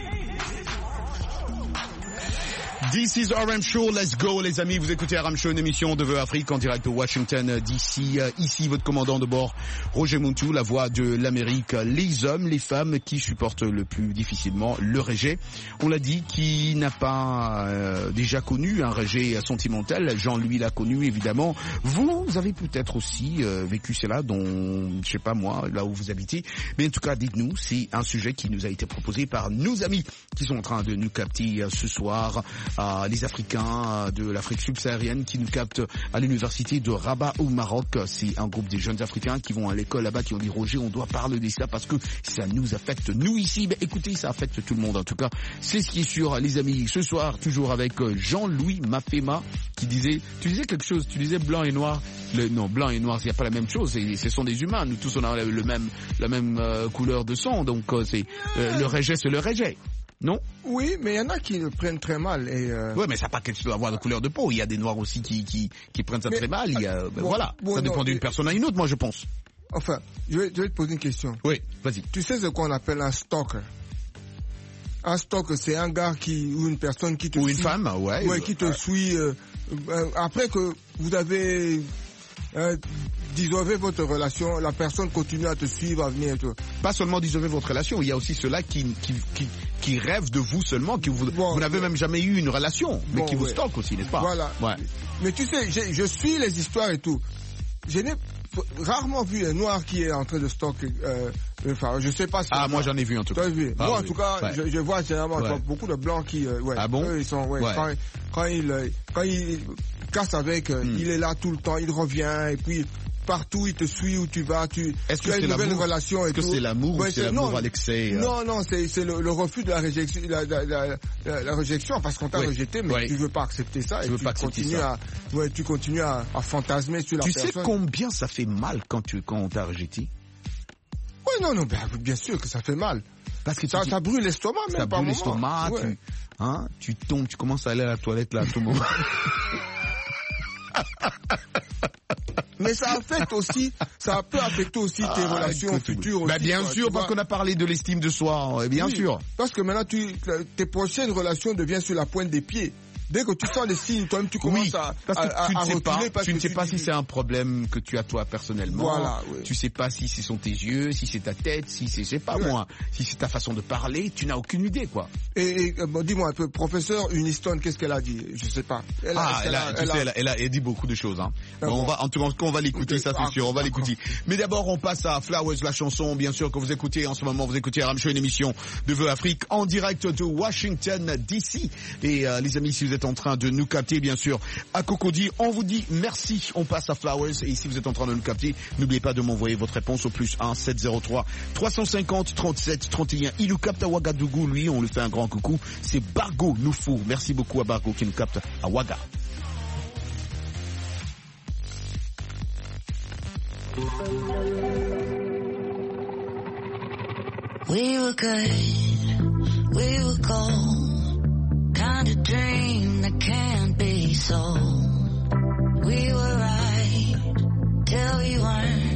This is R M Show, let's go les amis, vous écoutez R M Show, une émission de Vœux Afrique en direct de Washington D C. Ici votre commandant de bord, Roger Montou, la voix de l'Amérique. Les hommes, les femmes qui supportent le plus difficilement le rejet. On l'a dit, qui n'a pas euh, déjà connu un rejet sentimental, Jean-Louis l'a connu évidemment. Vous, vous avez peut-être aussi euh, vécu cela dont, je sais pas moi, là où vous habitez. Mais en tout cas, dites-nous, c'est un sujet qui nous a été proposé par nos amis qui sont en train de nous capter euh, ce soir. Euh, les Africains euh, de l'Afrique subsaharienne qui nous captent à l'université de Rabat au Maroc. C'est un groupe de jeunes Africains qui vont à l'école là-bas, qui ont dit Roger, on doit parler de ça parce que ça nous affecte. Nous ici, ben, écoutez, ça affecte tout le monde en tout cas. C'est ce qui est sûr, les amis. Ce soir, toujours avec Jean-Louis Mafema qui disait, tu disais quelque chose, tu disais blanc et noir. Le, non, blanc et noir, il n'y a pas la même chose. Et, ce sont des humains. Nous tous, on a le même, la même euh, couleur de sang. Donc, euh, c'est euh, le rejet, c'est le rejet. Non? Oui, mais il y en a qui le prennent très mal. Et euh... Oui, mais ça n'a pas quelque chose à voir de couleur de peau. Il y a des noirs aussi qui, qui, qui prennent ça mais, très mal. Il y a, ben bon, voilà, bon, ça dépend non, d'une mais... personne à une autre, moi je pense. Enfin, je vais, je vais te poser une question. Oui, vas-y. Tu sais ce qu'on appelle un stalker? Un stalker, c'est un gars qui ou une personne qui te ou suit. Ou une femme, ouais. Ouais, qui te euh... suit. Euh, euh, après que vous avez... Euh, dissolver votre relation, la personne continue à te suivre, à venir et tout. Pas seulement dissolver votre relation, il y a aussi ceux-là qui, qui, qui, qui rêvent de vous seulement, qui vous, bon, vous n'avez ouais. même jamais eu une relation, mais bon, qui vous ouais. stalkent aussi, n'est-ce pas? Voilà. Ouais. Mais tu sais, je, je suis les histoires et tout. Je n'ai rarement vu un noir qui est en train de stalker. Euh, enfin, je sais pas si. Ah, moi j'en ai vu en tout cas. Vu. Ah, moi, oui. en tout cas, ouais. je, je vois généralement ouais. beaucoup de blancs qui. Euh, ouais, ah bon? Eux, ils sont. Ouais, ouais. Quand, quand il, quand il casse avec, euh, hmm. il est là tout le temps, il revient et puis. Partout, il te suit où tu vas, tu, Est-ce tu que as une nouvelle relation. Est-ce que c'est l'amour ouais, ou c'est l'amour à l'excès? Non, non, c'est, c'est le, le refus de la réjection, la, la, la, la, la réjection parce qu'on t'a oui. rejeté, mais oui. tu veux pas accepter ça tu et veux tu, pas continues ça. À, ouais, tu continues à, à fantasmer sur la tu personne. Tu sais combien ça fait mal quand tu, quand on t'a rejeté? Oui, non, non, bien, bien sûr que ça fait mal. Parce que ça, tu, ça brûle l'estomac, même ça par brûle l'estomac, ouais. tu, hein, tu tombes, tu commences à aller à la toilette là à tout moment. Mais ça affecte aussi, ça peut affecter aussi tes ah, relations écoute, futures. Bah aussi, bien quoi, sûr, parce qu'on a parlé de l'estime de soi, bien oui, sûr. Parce que maintenant, tu, tes prochaines relations deviennent sur la pointe des pieds. Dès que tu sens les signes, toi-même, tu commences oui, à, parce que à, tu à, ne sais reculer. Pas, parce tu que ne sais tu pas dis... si c'est un problème que tu as toi personnellement. Voilà, oui. Tu sais pas si ce sont tes yeux, si c'est ta tête, si c'est, je sais pas ouais. moi, si c'est ta façon de parler. Tu n'as aucune idée, quoi. Et, et bon, dis-moi un peu, professeur Uniston, qu'est-ce qu'elle a dit? Je sais pas. Elle a, ah, elle, a, elle, a, tu elle, sais, a... Elle, a, elle, a, elle a dit beaucoup de choses. Hein. Bon, bon. On va, en tout cas, on va l'écouter, ça c'est sûr. On va l'écouter. Mais d'abord, on passe à Flowers, la chanson, bien sûr, que vous écoutez en ce moment. Vous écoutez R M Show, une émission de Vœux Afrique en direct de Washington D C. Et euh, les amis, si vous êtes en train de nous capter, bien sûr, à Cocody, on vous dit merci. On passe à Flowers. Et si vous êtes en train de nous capter, n'oubliez pas de m'envoyer votre réponse au plus un sept zéro trois trois cent cinquante trente-sept trente et un. Il nous capte à Ouagadougou, lui, on lui fait un grand coucou. C'est Bargo Noufou. Merci beaucoup à Bargo qui nous capte à Ouaga. We were good, we were gold, kind of dream that can't be sold. We were right till we weren't.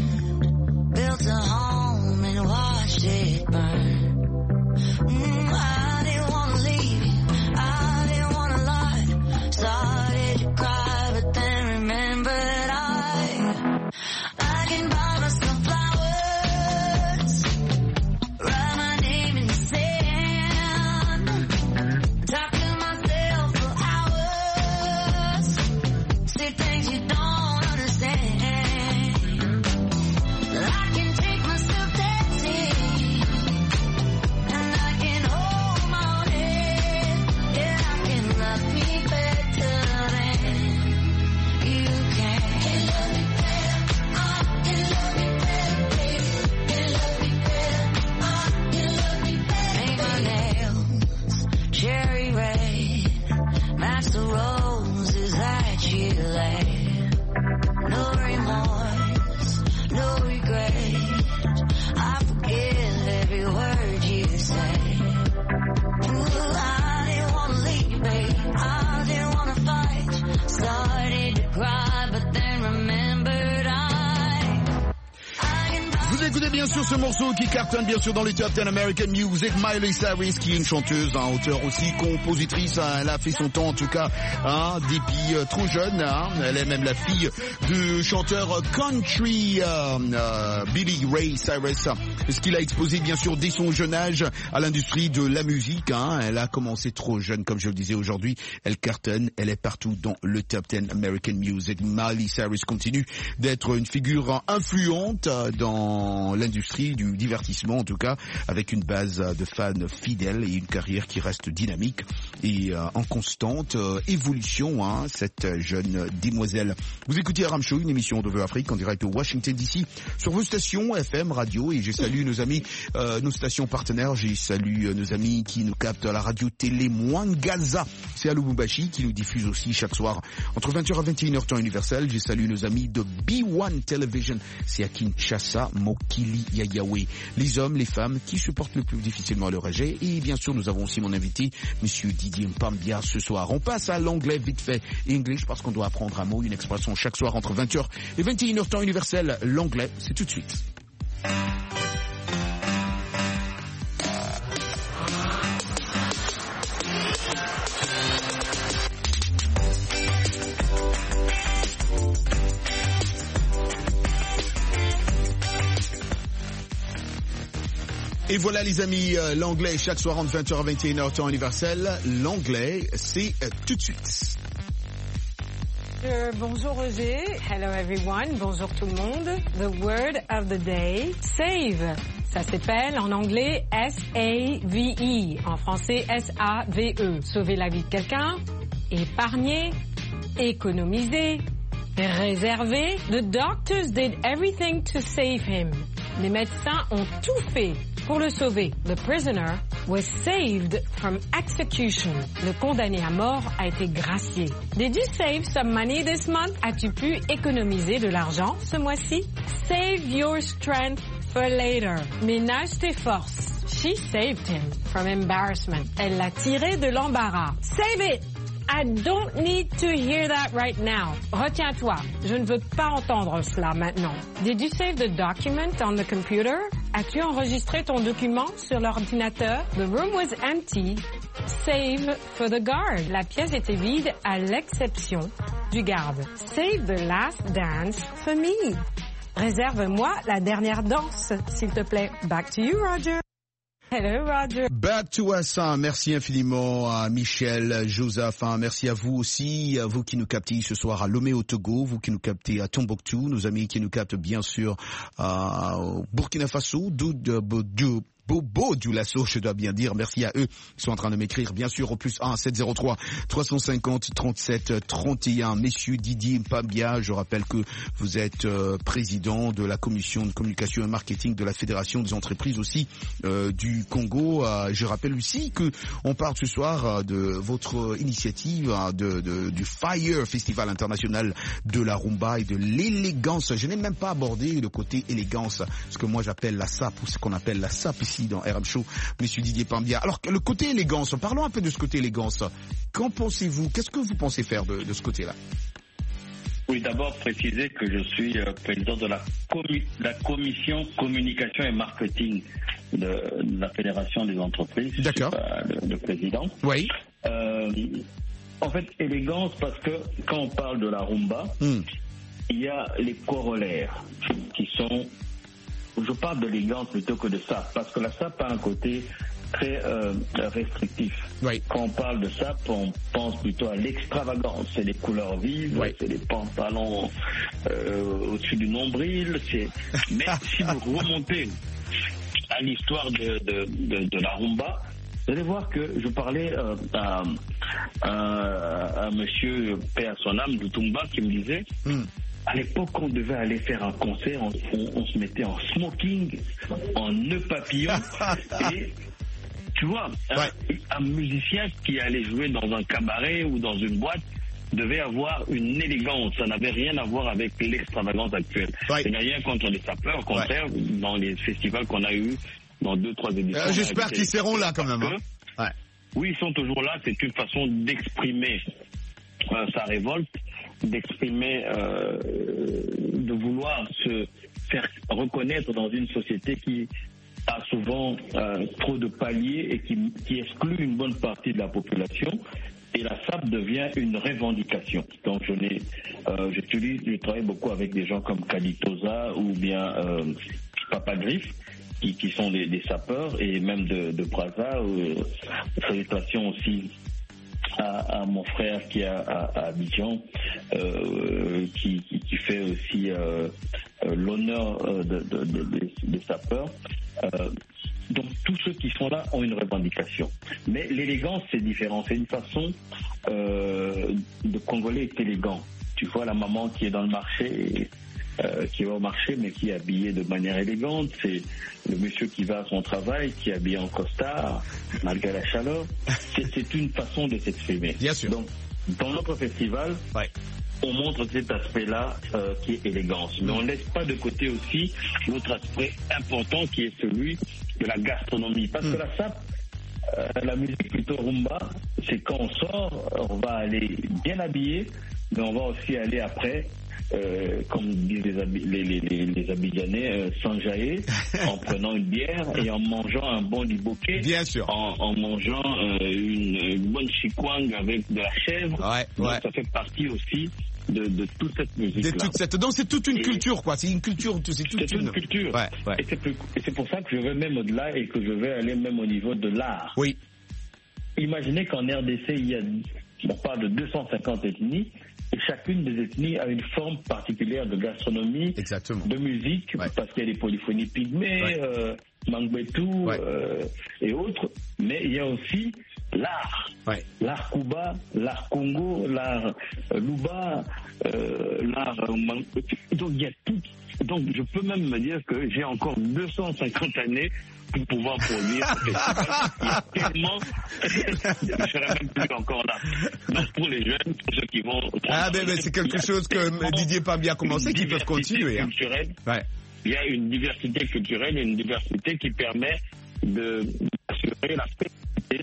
avait bien sûr ce morceau qui cartonne bien sûr dans les top dix American Music, Miley Cyrus, qui est une chanteuse, hein, auteure aussi, compositrice, hein, elle a fait son temps en tout cas, hein, depuis euh, trop jeune, hein, elle est même la fille du chanteur country euh, euh, Billy Ray Cyrus, ce qu'il a exposé bien sûr dès son jeune âge à l'industrie de la musique, hein, elle a commencé trop jeune comme je le disais aujourd'hui, elle cartonne, elle est partout dans le top dix American Music. Miley Cyrus continue d'être une figure influente dans l'industrie du divertissement en tout cas, avec une base de fans fidèles et une carrière qui reste dynamique et euh, en constante euh, évolution, hein, cette jeune demoiselle. Vous écoutez Aram Show, une émission de Vœux Afrique en direct de Washington D C sur vos stations F M, radio, et j'ai salué nos amis, euh, nos stations partenaires, j'ai salué nos amis qui nous captent à la radio télé Mwangaza, c'est à Lubumbashi, qui nous diffuse aussi chaque soir entre vingt heures et vingt et une heures temps universel. J'ai salué nos amis de B un Television, c'est à Kinshasa, Mokili Yayawe. Les hommes, les femmes qui supportent le plus difficilement le rejet. Et bien sûr, nous avons aussi mon invité, Monsieur Didier Mpambia, ce soir. On passe à l'anglais vite fait, English, parce qu'on doit apprendre un mot, une expression chaque soir entre vingt heures et vingt et une heures temps universel. L'anglais, c'est tout de suite. Et voilà les amis, euh, l'anglais chaque soir entre vingt heures et vingt et une heures temps universel. L'anglais, c'est euh, tout de suite. Euh, bonjour Roger. Hello everyone. Bonjour tout le monde. The word of the day, save. Ça s'appelle en anglais S A V E. En français S A V E. Sauver la vie de quelqu'un, épargner, économiser, réserver. The doctors did everything to save him. Les médecins ont tout fait pour le sauver. The prisoner was saved from execution. Le condamné à mort a été gracié. Did you save some money this month? As-tu pu économiser de l'argent ce mois-ci? Save your strength for later. Ménage tes forces. She saved him from embarrassment. Elle l'a tiré de l'embarras. Save it! I don't need to hear that right now. Retiens-toi, je ne veux pas entendre cela maintenant. Did you save the document on the computer? As-tu enregistré ton document sur l'ordinateur? The room was empty, save for the guard. La pièce était vide à l'exception du garde. Save the last dance for me. Réserve-moi la dernière danse, s'il te plaît. Back to you, Roger. Hello, Roger. Back to us, hein. Merci infiniment à Michel, Joseph, hein. Merci à vous aussi, à vous qui nous captez ce soir à Lomé au Togo, vous qui nous captez à Tombouctou, nos amis qui nous captent bien sûr à Burkina Faso, Doudou, Bobo du Lasso, je dois bien dire. Merci à eux qui sont en train de m'écrire, bien sûr, au plus un sept zéro trois trois cent cinquante trente-sept trente et un. Messieurs Didier Mpambia, je rappelle que vous êtes euh, président de la commission de communication et marketing de la Fédération des entreprises aussi euh, du Congo. Euh, je rappelle aussi que on parle ce soir euh, de votre initiative euh, de, de, du Fire Festival international de la rumba et de l'élégance. Je n'ai même pas abordé le côté élégance, ce que moi j'appelle la S A P, ou ce qu'on appelle la S A P ici dans R M Show, Monsieur Didier Mpambia. Alors, le côté élégance, parlons un peu de ce côté élégance. Qu'en pensez-vous? Qu'est-ce que vous pensez faire de, de ce côté-là? Oui, d'abord préciser que je suis euh, président de la, commu- la commission communication et marketing de, de la Fédération des entreprises. D'accord. Je suis pas le, le président. Oui. Euh, en fait, élégance parce que quand on parle de la rumba, mm. il y a les corollaires qui sont... Je parle d'élégance plutôt que de ça, parce que la S A P a un côté très euh, restrictif. Oui. Quand on parle de S A P, on pense plutôt à l'extravagance. C'est les couleurs vives, oui. C'est les pantalons euh, au-dessus du nombril. C'est... Mais si vous remontez à l'histoire de, de, de, de la rumba, vous allez voir que je parlais euh, à, à, à monsieur paix à son âme Lutumba qui me disait... Mm. À l'époque, on devait aller faire un concert, on, on, on se mettait en smoking, en nœud papillon, et tu vois, ouais. un, un musicien qui allait jouer dans un cabaret ou dans une boîte devait avoir une élégance, ça n'avait rien à voir avec l'extravagance actuelle. Ouais. C'est rien contre les sapeurs, au contraire, ouais. dans les festivals qu'on a eu dans deux, trois éditions. Euh, j'espère qu'ils seront là quand même. Hein. Ouais. Oui, ils sont toujours là, c'est une façon d'exprimer euh, sa révolte, d'exprimer, euh, de vouloir se, faire reconnaître dans une société qui a souvent euh, trop de paliers et qui, qui exclut une bonne partie de la population. Et la S A P devient une revendication. Donc je n'ai, euh, j'utilise, je travaille beaucoup avec des gens comme Kalitosa ou bien euh, Papa Griff, qui, qui sont des, des sapeurs, et même de, de Brazza. Euh, salutations aussi à, à mon frère qui est à, à, à Abidjan, euh, qui, qui, qui fait aussi euh, euh, l'honneur euh, de, de, de, de, des sapeurs. Euh, donc tous ceux qui sont là ont une revendication. Mais l'élégance, c'est différent. C'est une façon euh, de Congolais est élégant. Tu vois la maman qui est dans le marché, euh, qui va au marché mais qui est habillée de manière élégante. C'est le monsieur qui va à son travail, qui est habillé en costard, malgré la chaleur. C'est, c'est une façon de s'exprimer. Bien sûr. Donc dans notre festival, ouais. on montre cet aspect-là euh, qui est élégance. Mais on ne laisse pas de côté aussi l'autre aspect important qui est celui de la gastronomie. Parce mm. que la S A P, euh, la musique plutôt rumba, c'est quand on sort, on va aller bien habillé, mais on va aussi aller après, euh, comme disent les, les, les, les, les Abidjanais, euh, s'enjailler, en prenant une bière et en mangeant un bon liboké. Bien sûr. En, en mangeant euh, une, une bonne chikwang avec de la chèvre. Ouais, Donc ouais. ça fait partie aussi de, de toute cette musique-là. De toute cette... Donc c'est toute une et culture, quoi. C'est une culture. C'est toute c'est une, une culture. Ouais, ouais. Et, c'est plus... et c'est pour ça que je vais même au-delà et que je vais aller même au niveau de l'art. Oui. Imaginez qu'en R D C, il y a, on parle de deux cent cinquante ethnies, et chacune des ethnies a une forme particulière de gastronomie, exactement, de musique, ouais. parce qu'il y a des polyphonies pygmées, ouais. euh, Mangbetu ouais. euh, et autres, mais il y a aussi l'art, ouais. l'art Kuba, l'art Congo, l'art euh, Luba, euh, l'art euh, Mangbetu. Donc il y a tout. Donc je peux même me dire que j'ai encore deux cent cinquante années pour pouvoir produire ce festival. Il y a tellement, je ne serai même plus encore là. Donc pour les jeunes, pour ceux qui vont... Ah ben, ben c'est quelque chose que Didier Pambi a commencé, qui peuvent continuer. Hein. Ouais. Il y a une diversité culturelle, une diversité qui permet de, d'assurer la sécurité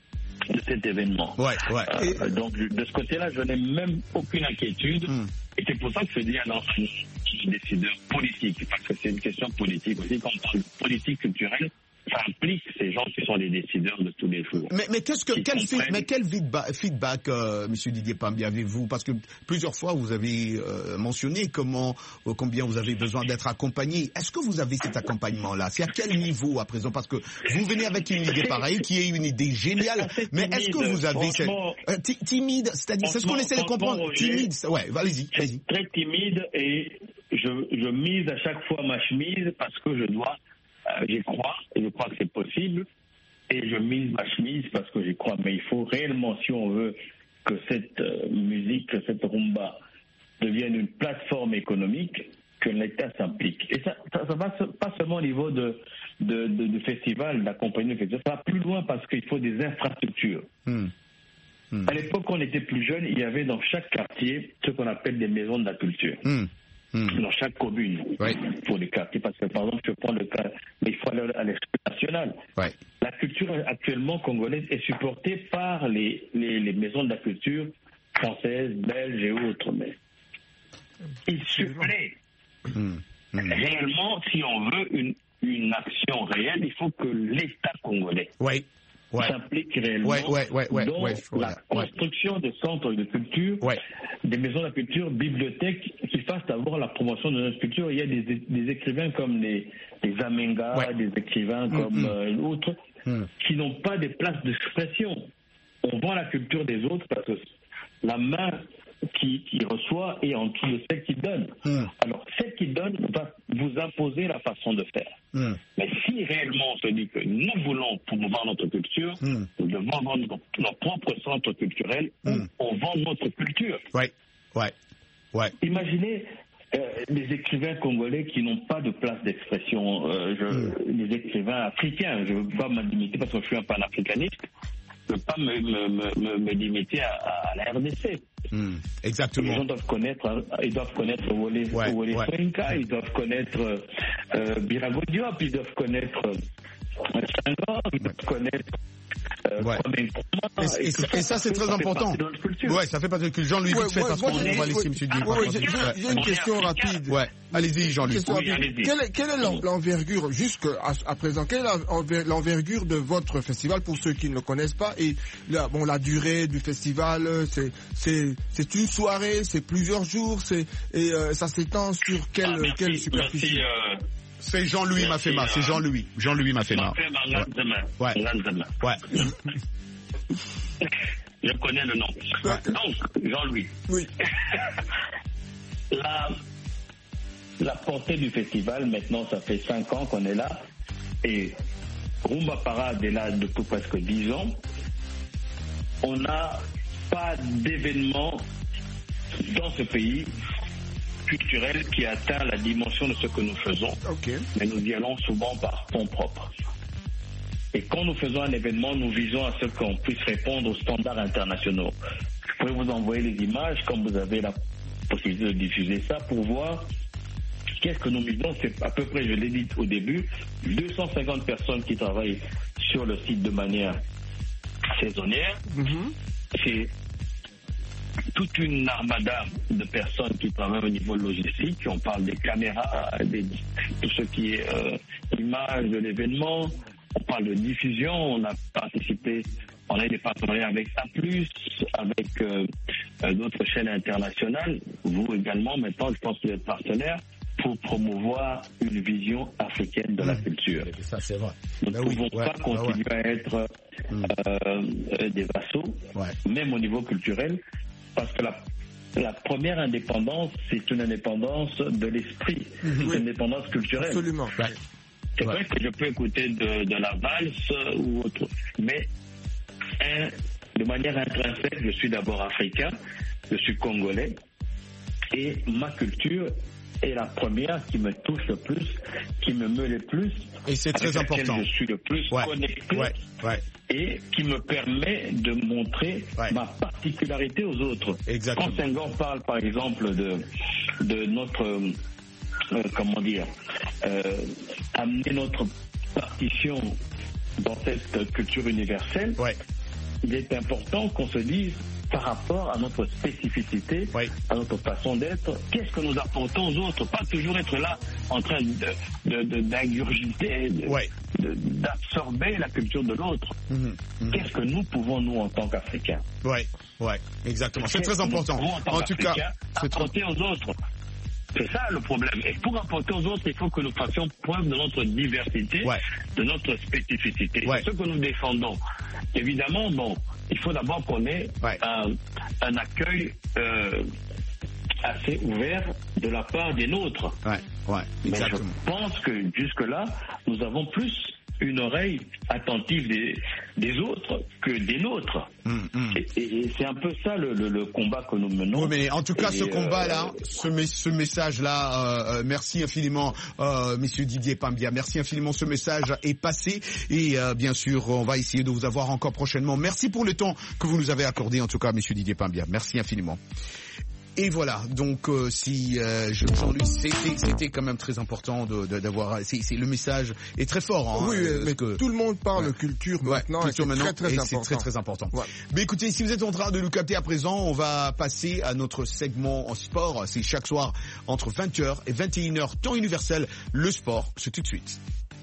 de cet événement. Ouais, ouais. Euh, donc de ce côté-là, je n'ai même aucune inquiétude. Mm. Et c'est pour ça que je dis à l'enfant, décideur politique, parce que c'est une question politique aussi. Quand on parle de politique culturelle, ça implique ces gens qui sont les décideurs de tous les jours. Mais, mais qu'est-ce que, quel, feed, mais quel feedback, feedback euh, Monsieur Didier Pambi, avez-vous? Parce que plusieurs fois vous avez euh, mentionné comment, euh, combien vous avez besoin d'être accompagné. Est-ce que vous avez cet accompagnement-là? C'est à quel niveau à présent? Parce que vous venez avec une idée pareille, qui est une idée géniale. Mais est-ce que vous avez cette euh, timide, c'est-à-dire, c'est ce qu'on essaie de comprendre. Roger, timide, ouais, allez-y, allez-y. Très timide et je, je mise à chaque fois ma chemise parce que je dois. Euh, j'y crois, et je crois que c'est possible, et je mise ma chemise parce que j'y crois, mais il faut réellement, si on veut que cette euh, musique, que cette rumba devienne une plateforme économique, que l'État s'implique. Et ça, ça, ça va pas seulement au niveau de, de, de, de festival, d'accompagner le festival, ça va plus loin parce qu'il faut des infrastructures. Mmh. Mmh. À l'époque, quand on était plus jeune, il y avait dans chaque quartier ce qu'on appelle des maisons de la culture. Mmh. Mmh. Dans chaque commune, oui. pour les quartiers, parce que par exemple, je prends le cas, mais il faut aller à l'échelle nationale. Ouais. La culture actuellement congolaise est supportée par les, les, les maisons de la culture françaises, belges et autres, mais il suppléent. Mmh. Mmh. Réellement, si on veut une, une action réelle, il faut que l'État congolais ouais. Ouais. s'implique réellement ouais, ouais, ouais, ouais, dans ouais, ouais, la construction ouais. de centres de culture, ouais. des maisons de la culture, bibliothèques qui fassent avoir la promotion de notre culture. Il y a des, des écrivains comme les, les Amenga, ouais. des écrivains mm-hmm. comme euh, autres, mm. qui n'ont pas des places d'expression. On vend la culture des autres parce que la main qui, qui reçoit est en dessous de celle qui donne. Mm. Alors, celle qui donne va vous imposer la façon de faire. Mm. Mais si réellement on se dit que nous voulons promouvoir notre culture, mm. nous devons avoir nos, nos propres centres culturels mm. où on vend notre culture. Ouais, ouais, ouais. Imaginez euh, les écrivains congolais qui n'ont pas de place d'expression, euh, je, mm. les écrivains africains, je ne veux pas me limiter parce que je suis un panafricaniste, je ne veux pas me, me, me, me limiter à, à la R D C. Mmh, exactement. Les gens doivent connaître, ils doivent connaître Wole ouais, ouais. Soyinka, ils doivent connaître euh, Birago Diop, ils doivent connaître euh, Senghor, ils doivent connaître euh, Euh, Ouais. comme un format, Et, et- tout et ça, c'est très fait important. partie de notre culture. Ouais, ça fait partie de notre culture. Jean-Louis, Ouais, vite fait, ouais, parce moi, qu'on j'ai- va laisser ouais, M. Didier ouais, parler. ouais, j'ai- j'ai- j'ai une On est question africain. rapide. Ouais, allez-y, Jean-Louis. Question Oui, rapide. allez-y. Quelle est, quelle est l'en- l'envergure, jusqu'à à présent, quelle est l'enver- l'envergure de votre festival pour ceux qui ne le connaissent pas et la, bon, la durée du festival, c'est c'est c'est une soirée, c'est plusieurs jours, c'est et euh, ça s'étend sur quelle Ah, merci, quelle superficie? merci, euh, C'est Jean-Louis Merci, Mafema, c'est euh, Jean-Louis. Jean-Louis Mafema. Mafema, Nganzema. Ouais. Nganzema. Ouais. Je connais le nom. Donc, Jean-Louis. Oui. la, la portée du festival, maintenant, ça fait cinq ans qu'on est là. Et Rumba Parade est là depuis presque dix ans. On n'a pas d'événement dans ce pays culturel qui atteint la dimension de ce que nous faisons. Okay. Mais nous y allons souvent par fonds propres. Et quand nous faisons un événement, nous visons à ce qu'on puisse répondre aux standards internationaux. Je pourrais vous envoyer les images quand vous avez la possibilité de diffuser ça pour voir qu'est-ce que nous visons. C'est à peu près, je l'ai dit au début, deux cent cinquante personnes qui travaillent sur le site de manière saisonnière. Mm-hmm. C'est toute une armada de personnes qui travaillent au niveau logistique. On parle des caméras, des, tout ce qui est euh, image de l'événement. On parle de diffusion. On a participé, on a eu des partenariats avec A plus, avec euh, euh, d'autres chaînes internationales. Vous également, maintenant, je pense que vous êtes partenaire pour promouvoir une vision africaine de la culture. Ça, c'est vrai. Nous ne Ben oui, pouvons ouais, pas continuer ouais, ouais. à être euh, euh, des vassaux, Ouais. même au niveau culturel, parce que la, la première indépendance, c'est une indépendance de l'esprit, Mhm. c'est Oui. une indépendance culturelle. Absolument. Ouais. C'est Ouais. vrai que je peux écouter de, de la valse ou autre, mais hein, de manière intrinsèque, je suis d'abord africain, je suis congolais, et ma culture est la première qui me touche le plus, qui me meut le plus, Et c'est très avec laquelle important. je suis le plus Ouais. connecté, Ouais. Ouais. et qui me permet de montrer Ouais. ma particularité aux autres. Exactement. Quand Senghor parle, par exemple, de, de notre, euh, comment dire, euh, amener notre partition dans cette culture universelle, Ouais. il est important qu'on se dise, par rapport à notre spécificité, Ouais. à notre façon d'être, qu'est-ce que nous apportons aux autres, pas toujours être là en train de, de, de- d'ingurgiter, de- Ouais. de- d'absorber la culture de l'autre. Mhm. Mhm. Qu'est-ce que nous pouvons, nous, en tant qu'Africains, Ouais. Ouais. Exactement. C'est qu'est-ce très que nous important. pouvons, en tant En tout cas, qu'Africains, c'est très... apporter aux autres? C'est ça le problème. Et pour apporter aux autres, il faut que nous fassions preuve de notre diversité, Ouais. de notre spécificité. Ouais. C'est ce que nous défendons. Évidemment, bon, il faut d'abord qu'on ait Ouais. un, un accueil euh, assez ouvert de la part des nôtres. Ouais. Ouais. Mais Exactement. je pense que jusque-là, nous avons plus une oreille attentive des, des autres que des nôtres. Mhm. Mhm. Et, et- et c'est un peu ça le, le- le combat que nous menons. Oui, mais en tout cas, Et, ce combat-là, euh, ce, mes- ce message-là, euh, euh, merci infiniment, euh, Monsieur Didier Pambia. Merci infiniment. Ce message est passé et euh, bien sûr, on va essayer de vous avoir encore prochainement. Merci pour le temps que vous nous avez accordé, en tout cas, Monsieur Didier Pambia. Merci infiniment. Et voilà, donc euh, si euh, je- Jean-Louis, c'était c'était quand même très important de de- d'avoir. C'est c'est- le message est très fort. Hein, Oui, euh, mais parce que- tout le monde parle Ouais. culture Ouais, maintenant, et culture c'est maintenant, très très et important. c'est très très important. Ouais. Mais écoutez, si vous êtes en train de nous capter à présent, on va passer à notre segment en sport. C'est chaque soir entre vingt heures et vingt et une heures, temps universel. Le sport, c'est tout de suite.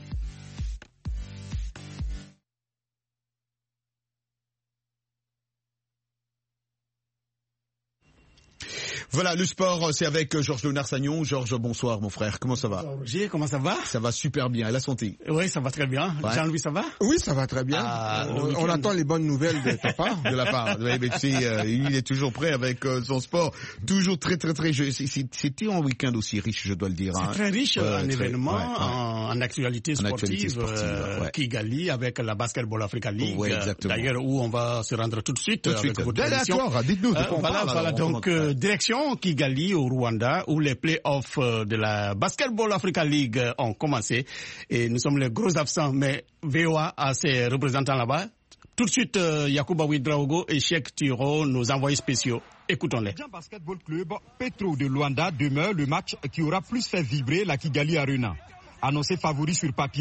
Voilà, le sport, c'est avec Georges Léonard-Sagnon. Georges, bonsoir mon frère, comment ça va? Roger, comment ça va? Ça va super bien, et la santé? Oui, ça va très bien. Ouais. Jean-Louis, ça va? Oui, ça va très bien. Ah, on, le on week-end. attend les bonnes nouvelles de ta part. De la part. Ouais, mais tu sais, euh, il est toujours prêt avec euh, son sport. Toujours très, très, très... je- c'est- c'est- C'était un week-end aussi riche, je dois le dire. C'est hein. très riche Ouais, en très- événements, ouais, ouais. En, en actualité En sportive, actualité sportive, euh, ouais. Kigali avec la Basketball Africa League. Ouais, exactement. D'ailleurs, où on va se rendre tout de suite. Tout de avec suite. votre émission. D'accord, dites-nous de Euh, quoi on voilà, parle, voilà. alors, on Donc, commence. euh, direction Kigali au Rwanda, où les playoffs euh, de la Basketball Africa League euh, ont commencé. Et nous sommes les gros absents, mais V O A a ses représentants là-bas. Tout de suite, euh, Yacouba Ouedraogo et Cheikh Tiro, nos envoyés spéciaux. Écoutons-les. Jean Basketball Club Petro de Luanda demeure le match qui aura plus fait vibrer la Kigali Arena. Annoncé favori sur papier,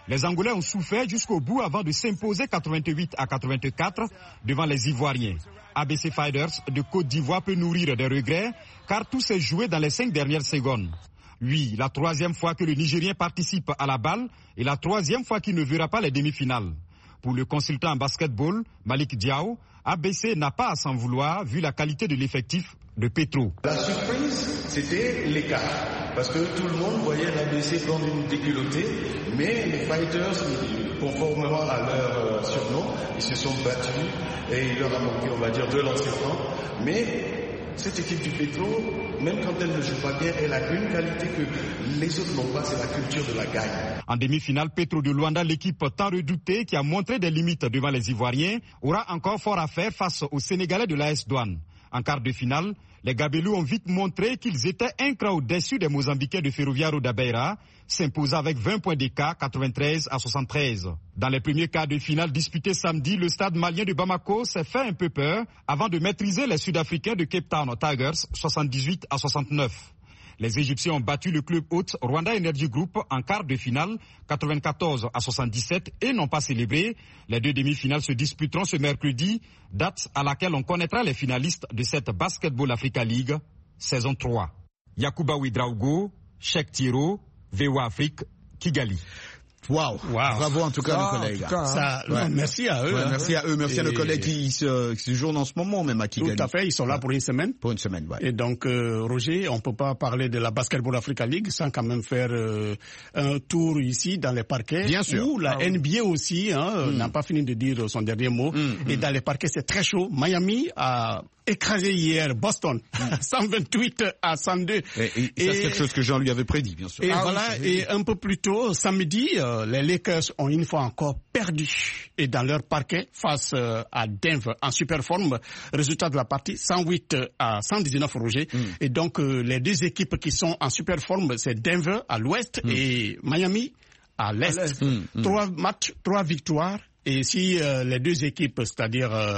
Les Angolais ont souffert jusqu'au bout avant de s'imposer quatre-vingt-huit à quatre-vingt-quatre devant les Ivoiriens. A B C Fighters de Côte d'Ivoire peut nourrir des regrets car tout s'est joué dans les cinq dernières secondes. Oui, la troisième fois que le Nigérien participe à la balle et la troisième fois qu'il ne verra pas les demi-finales. Pour le consultant en basketball, Malik Diaw, A B C n'a pas à s'en vouloir vu la qualité de l'effectif de Petro. La surprise, c'était l'écart. Parce que tout le monde voyait l'A B C prendre une déculottée, mais les Fighters, conformément à leur euh, surnom, ils se sont battus et il leur a manqué, on va dire, deux lancers francs. Mais cette équipe du Petro, même quand elle ne joue pas bien, elle a une qualité que les autres n'ont pas, c'est la culture de la gagne. En demi-finale, Petro de Luanda, l'équipe tant redoutée qui a montré des limites devant les Ivoiriens, aura encore fort à faire face aux Sénégalais de l'A S Douane. En quart de finale, les Gabelous ont vite montré qu'ils étaient un cran au-dessus des Mozambicains de Ferroviario da Beira, s'imposant avec vingt points d'écart, quatre-vingt-treize à soixante-treize. Dans les premiers quarts de finale disputés samedi, le stade malien de Bamako s'est fait un peu peur avant de maîtriser les Sud-Africains de Cape Town Tigers, soixante-dix-huit à soixante-neuf. Les Égyptiens ont battu le club hôte Rwanda Energy Group en quart de finale, quatre-vingt-quatorze à soixante-dix-sept, et n'ont pas célébré. Les deux demi-finales se disputeront ce mercredi, date à laquelle on connaîtra les finalistes de cette Basketball Africa League, saison trois. Yacouba Ouedraogo, Cheikh Thiro, V O A Afrique, Kigali. Wow. wow. Bravo en tout cas ah, nos collègues. Cas, ça, ouais. Merci à eux. Ouais, hein. Merci à eux, merci et... à nos collègues qui se séjournent en ce moment même à Kigali. Tout à fait, ils sont là pour une semaine. Pour une semaine, ouais. Et donc euh, Roger, on peut pas parler de la Basketball Africa League sans quand même faire euh, un tour ici dans les parquets. Bien sûr. Où la ah, N B A aussi hein, mm. n'a pas fini de dire son dernier mot. Mm, et mm. dans les parquets c'est très chaud. Miami a écrasé hier Boston, cent vingt-huit à cent deux. Et, et, et ça c'est quelque chose que Jean lui avait prédit, bien sûr. Et ah, voilà, oui, et un peu plus tôt, samedi, euh, les Lakers ont une fois encore perdu. Et dans leur parquet, face euh, à Denver, en super forme, résultat de la partie, cent huit à cent dix-neuf, Roger. Mm. Et donc, euh, les deux équipes qui sont en super forme, c'est Denver à l'ouest mm. et Miami à l'est. À l'est. Mm. Trois matchs, trois victoires. Et si euh, les deux équipes, c'est-à-dire euh,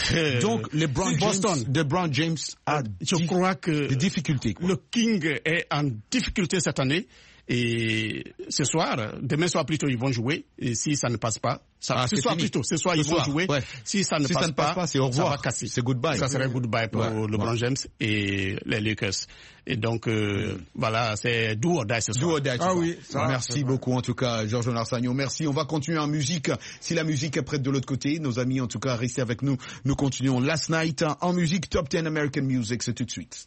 donc les Brown Boston, James, de Brown James a je crois que des difficultés. Quoi. Le King est en difficulté cette année. Et ce soir, demain soir plutôt, ils vont jouer. Et si ça ne passe pas, ça, ah, ce soir fini. plutôt, ce soir ce ils soir, vont jouer. Ouais. Si ça ne, si passe, ça ne passe pas, pas, c'est au revoir. Ça va casser. C'est goodbye. Ça serait goodbye pour ouais. LeBron ouais. James et les Lakers. Et donc, euh, mmh. voilà, c'est do or die ce soir. Do or die, ah oui. Ça Merci beaucoup en tout cas, Georges Narsagno. Merci. On va continuer en musique. Si la musique est prête de l'autre côté, nos amis en tout cas, restez avec nous. Nous continuons Last Night en musique Top dix American Music. C'est tout de suite.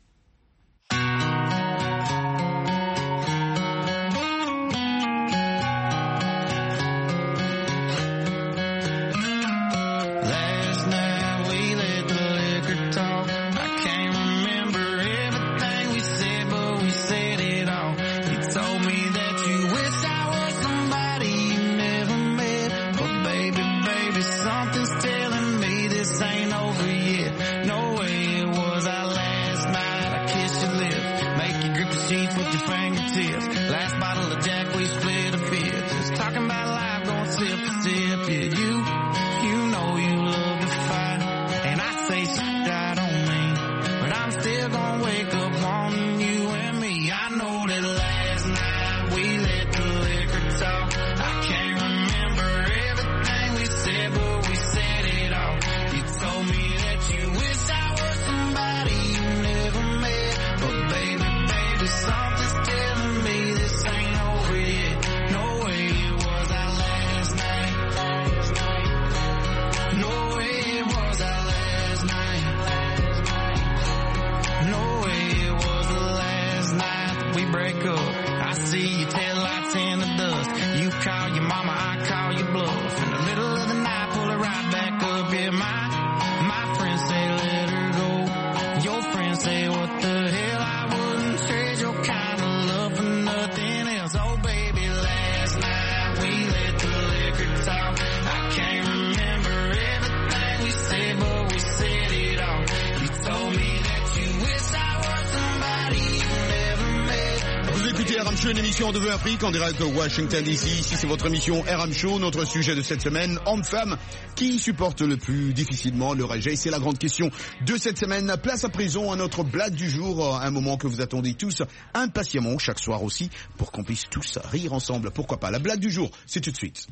M Show, une émission de Vœux Afrique en direct de Washington D C. Ici, c'est votre émission R M Show. Notre sujet de cette semaine, hommes-femmes, qui supportent le plus difficilement le rejet? C'est la grande question de cette semaine. Place à présent à notre blague du jour, un moment que vous attendez tous impatiemment, chaque soir aussi, pour qu'on puisse tous rire ensemble. Pourquoi pas? La blague du jour, c'est tout de suite.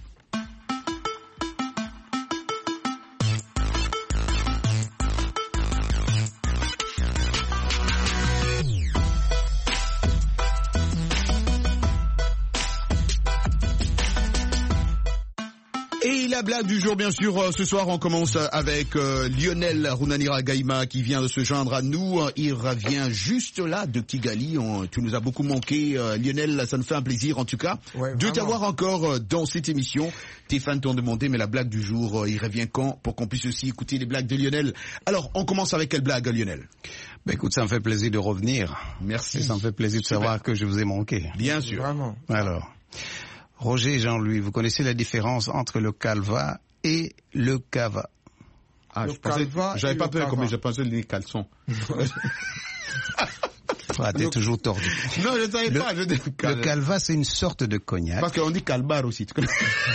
Et la blague du jour, bien sûr, ce soir on commence avec euh, Lionel Runanira Gaïma qui vient de se joindre à nous. Il revient juste là de Kigali. On, tu nous as beaucoup manqué, euh, Lionel, ça nous fait un plaisir en tout cas ouais, de t'avoir encore euh, dans cette émission. Tes fans t'ont demandé, mais la blague du jour, euh, il revient quand pour qu'on puisse aussi écouter les blagues de Lionel? Alors, on commence avec quelle blague, Lionel? Ben écoute, ça me fait plaisir de revenir. Merci. Et ça me fait plaisir de Super. savoir que je vous ai manqué. Bien sûr. Vraiment. Alors... Roger et Jean-Louis, vous connaissez la différence entre le calva et le cava? Ah, je pensais, j'avais pas peur comme j'ai pensé les caleçons. Ah, t'es toujours tordu. Non, je ne savais le, pas. Je... Le calva, c'est une sorte de cognac. Parce qu'on dit calbar aussi. Tu connais?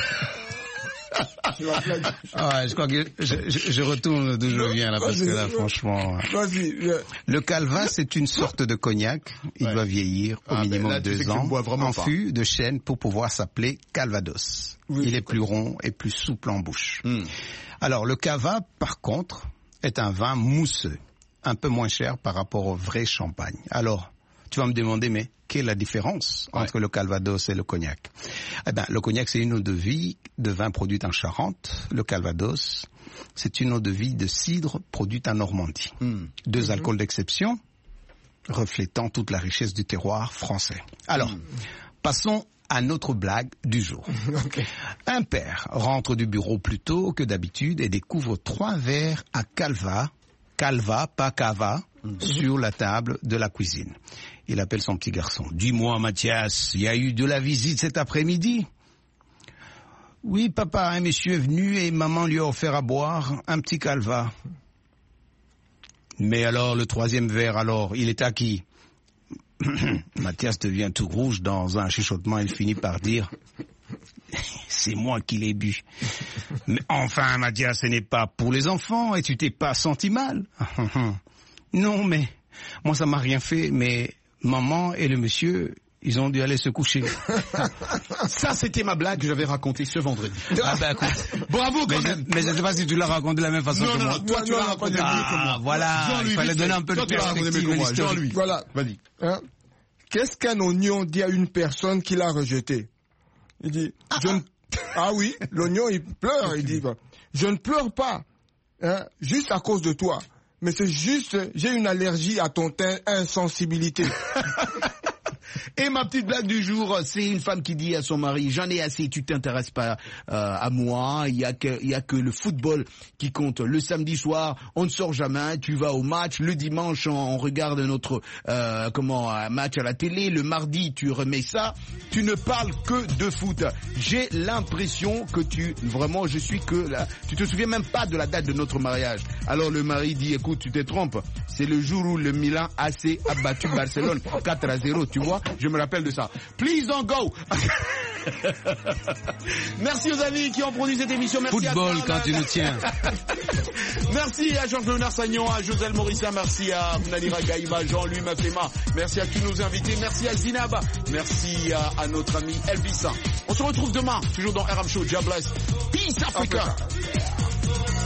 Ah, je crois que je, je, je retourne d'où je viens là, parce que là, franchement... Le calva, c'est une sorte de cognac. Il ouais. doit vieillir au ah, minimum là, deux ans en fût de chêne pour pouvoir s'appeler calvados. Oui, il est plus rond et plus souple en bouche. Mm. Alors, le cava, par contre, est un vin mousseux, un peu moins cher par rapport au vrai champagne. Alors, tu vas me demander, mais quelle est la différence ouais. entre le calvados et le cognac? Eh ben, le cognac, c'est une eau de vie de vin produite en Charente. Le calvados, c'est une eau de vie de cidre produite en Normandie. Mm. Deux mm-hmm. alcools d'exception, reflétant toute la richesse du terroir français. Alors, mm. passons à notre blague du jour. Okay. Un père rentre du bureau plus tôt que d'habitude et découvre trois verres à calva, calva, pas cava, mm-hmm. sur la table de la cuisine. Il appelle son petit garçon. « Dis-moi, Mathias, il y a eu de la visite cet après-midi ?»« Oui, papa, un monsieur est venu et maman lui a offert à boire un petit calva. »« Mais alors, le troisième verre, alors, il est à qui ?» Mathias devient tout rouge dans un chuchotement. Il finit par dire « C'est moi qui l'ai bu. »« Mais enfin, Mathias, ce n'est pas pour les enfants et tu t'es pas senti mal. »« Non, mais moi, ça m'a rien fait, mais... » Maman et le monsieur, ils ont dû aller se coucher. Ça, c'était ma blague que j'avais racontée ce vendredi. Ah ben écoute, bravo quand mais même. Je, mais je ne sais pas si tu l'as raconté de la même façon non, que non, moi. Non, toi, tu l'as raconté mieux que moi. Voilà, il fallait donner un peu de perspective à l'histoire. Jean-Louis, voilà. Vas-y. Hein? Qu'est-ce qu'un oignon dit à une personne qui l'a rejeté? Il dit, ah, je ne... ah oui, l'oignon, il pleure. Il dit, je ne pleure pas, hein, juste à cause de toi. Mais c'est juste, j'ai une allergie à ton teint, insensibilité. Et ma petite blague du jour, c'est une femme qui dit à son mari, j'en ai assez, tu t'intéresses pas euh, à moi, il y a que il y a que le football qui compte. Le samedi soir, on ne sort jamais, tu vas au match, le dimanche on regarde notre euh, comment un match à la télé, le mardi tu remets ça, tu ne parles que de foot. J'ai l'impression que tu vraiment je suis que là, tu te souviens même pas de la date de notre mariage. Alors le mari dit écoute, tu te trompes, c'est le jour où le Milan A C a battu Barcelone quatre à zéro, tu vois. Je me rappelle de ça. Please don't go. Merci aux amis qui ont produit cette émission. Merci Football à quand tu nous tiens. Merci à Georges-Léonard Sagnon, à Joselle Maurissa, merci à Runanira Gaïma, Jean-Louis Mafema, merci à tous nos invités, merci à Zinab, merci à, à notre ami Elvis. On se retrouve demain, toujours dans R M Show. God bless. Peace Africa. Africa.